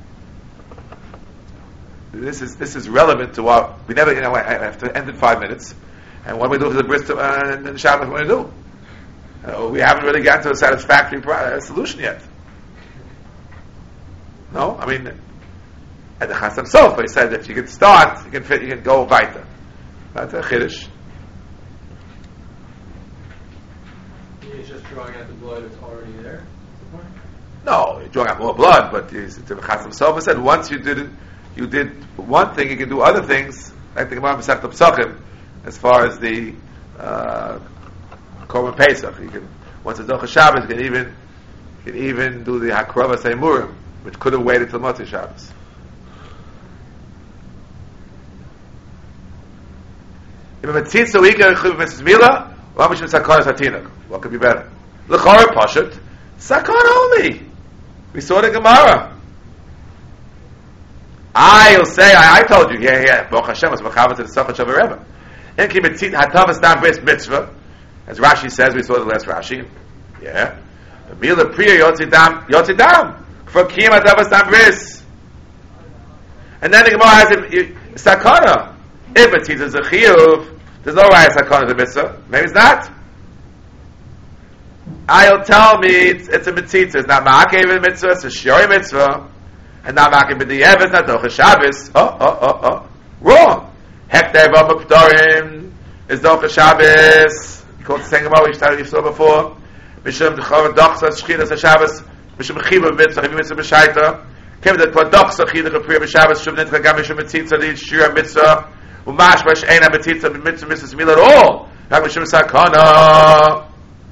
This is this is relevant to what we never, you know, I, I have to end in five minutes. And what we do for the bris uh, and the Shabbos, what we do? Uh, we haven't really gotten to a satisfactory pro- uh, solution yet. No? I mean, at the Chasam Sofer, he said that if you can start, you can fit, you can go weiter. That's a Chiddush. He's just drawing out the blood that's already there. That's the point. No, you're drawing out more blood, but the Chasam Sofer said once you did it, you did one thing, you can do other things, like the Gemara Masechta Pesachim, as far as the uh, Korban Pesach. You can, once it's Docha Shabbos, you can even you can even do the Hakrava Seimurim, which could have waited till Motzei Shabbos. What could be better? L'chora Pashat, Sakana only. We saw the Gemara. I'll say, I, I told you, yeah, yeah, Baruch Hashem was mechavet to the Safat Shavah Rebbe. In ki mitzit hatavas dam bris mitzvah, as Rashi says, we saw the last Rashi. Yeah. Mila priya yotzi dam, yotzi dam. For kim hatavas dam bris. And then the Gemara has it, sakana. If mitzit is a chiyuv, there's no right sakana to mitzvah. Maybe it's not. I'll tell me, it's, it's a mitzit. It's not ma'akev in mitzvah, it's a shiori mitzvah. And now Makim b'di'eves, not Docha Shabbos. Oh, oh, oh, oh. Wrong. Hektev v'muktorim is Docha Shabbos. You called the same Gemara we started, you saw before. Mishum d'chor dochsa shchidas ha-Shabbos. Mishum chiva mitzvah, chiva mitzvah b'shaita. Kim that kwa dochsa chida chapriya b'Shabbos. Shum nitcha gam mishum mitzitza li shira mitzvah. Umash bash eina mitzitza mitzvah mitzvah mil at all. Hak mishum sakana.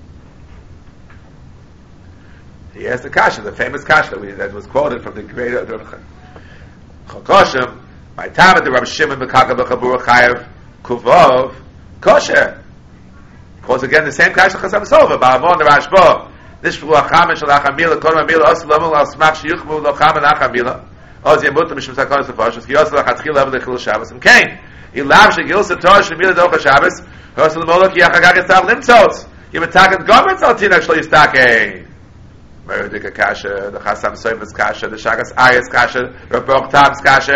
He has the kasha, the famous kasha that, that was quoted from the great Chokoshem. My time at the Rabbi Shimon Mekaka B'Chabur Chayev Kuvov kosher. Quotes again the same kasha Chasam Sofer. Ba'avon the Rashba. This Ruach Hamen Shel Achamila Kodem Amila Os Lamu Al Smach Shiyuchmu Lo Chamen Achamila Oz Yemuta Mishum Sakon Sefashos Ki Os Lachatchil Level Lechil Shabbos and Kain Ilav Shegil Sator Shemila Docha Shabbos Os Lemolok Yachagag Esav Limtzos Yimatakat Gomets Al Tina Shlo Yistakei Meredika Kasha, the Chasam Sofer's Kasha, the Shagas Ayas Kasha, the Baruch Tam's Kasha.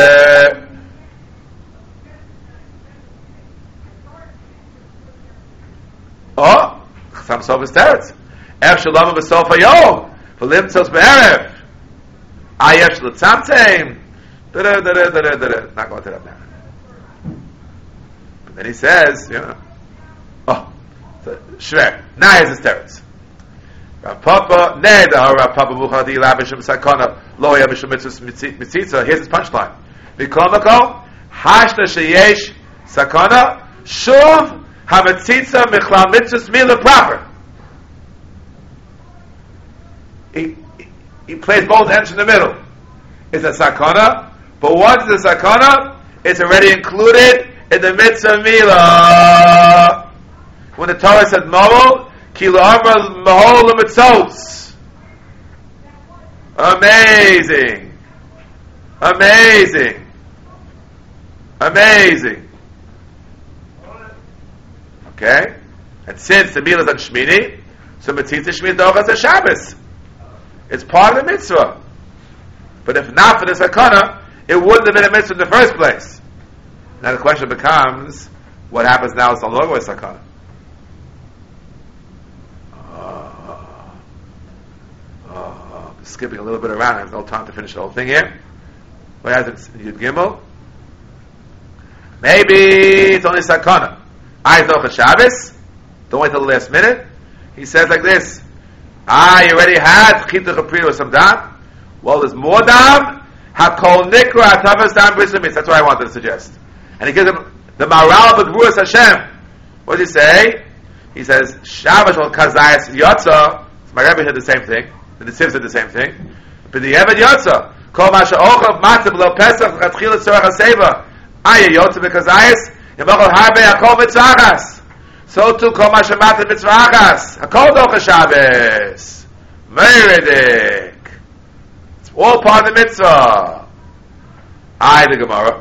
Oh, Chasam Sofer's Teretz. Ef Shalom B'Sof HaYom, V'lim Tzos Be'erev. Ayesh L'Tzamtzem. Da-da, da-da, da-da, da-da. Not going to that now. But then he says, you know, oh, Shver. Now here's his Teretz. Rav Papa, Neda, Rav Papa Buchadi, Labishim Sakana, Loya Bishim Mitzitza. Here's his punchline. Mikomako, Hashta Sheyesh Sakana, Shuv HaMitzitza Michlal Mitzvah Mila proper. He, he, he plays both ends in the middle. It's a Sakana, but once the Sakana, it's already included in the Mitzvah Mila. When the Torah said Mobile, amazing, amazing, amazing. Okay, and since the meal is on Shmini, so Mitzitza Shmini Dochas a Shabbos. It's part of the mitzvah. But if not for the sakana, it wouldn't have been a mitzvah in the first place. Now the question becomes, what happens now? It's no longer a sakana. Skipping a little bit around, I have no time to finish the whole thing here. What happens in Yud Gimel? Maybe it's only Sakana. I Docha Shabbos. Don't wait till the last minute. He says like this: Ah, you already had chita chapri with some dam. Well, there's more dam. Hakol nikra atavas dam bris lemitz. That's what I wanted to suggest. And he gives him the Maral B'Gvuras Hashem. What does he say? He says, Shabbos al Kazayas Yotza. My Rebbe did the same thing. The Nesiv said the same thing. But the Eved Yotza. Kol Masha Ochel Matzah B'lo Pesach Chatchila Tzorach HaSeva. Aya Yotza B'Kazayas. Yemachol Harbe Hakol Mitzvahas. So too Kol Masha Matzah Mitzvahas. Hakol Docha Shabbos. Meridik. It's all part of the mitzvah. Ay, the Gemara.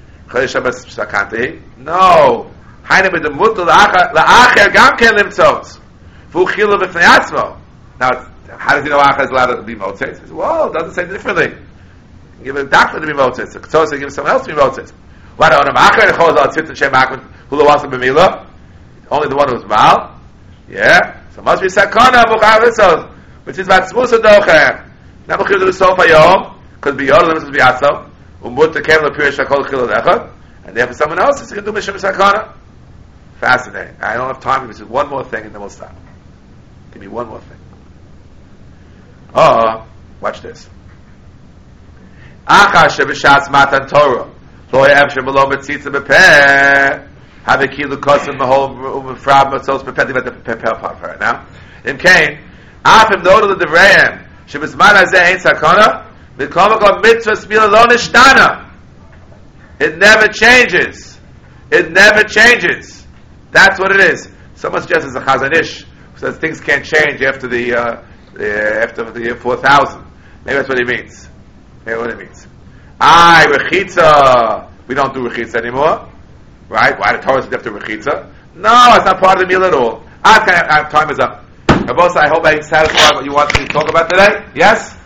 No. Haine with the mutal la'acher gam ken limtzot. Fu chilo b'fnei atzmo. Now, how does he know acher is allowed to be motzes? He says, well, it doesn't say differently. Give a doctor to be motzes. The Ketzos say give someone else to be motzes. Why don't I'm acher? The chol zal tzit and shem acher who lo wasn't b'mila? Only the one who's mal? Yeah. So it must be sakana b'char v'sod. Which is about smusa docher. Now b'chir to the sofa yom. Because b'yod limits be atzom. Umut the kevel appears shakol chilo dechad. And therefore someone else is going to do Mishum Sakana. Fascinating. I don't have time. This is one more thing and then we'll stop. Give me one more thing. Oh, watch this. Acha shebishatz matan Torah. Lo ye'evshe melo metzitza bepeh. Have a kilu kosim mahol umefrab matzos bepeh. Divat the pepeh part for it now. In Cain, afim nodu the devreim. Shebizman hazeh ain't sakana. V'komakol mitzvah smila lo nishtana. It never changes. It never changes. That's what it is. Someone suggests it's a Chazon Ish who says things can't change after the uh, uh, after the year four thousand. Maybe that's what he means. Maybe what he means. Ay, rechitza. We don't do rechitza anymore, right? Why the Torah says after rechitza? No, it's not part of the meal at all. Ah, time is up. Rabbos, I hope I satisfied what you want me to talk about today. Yes.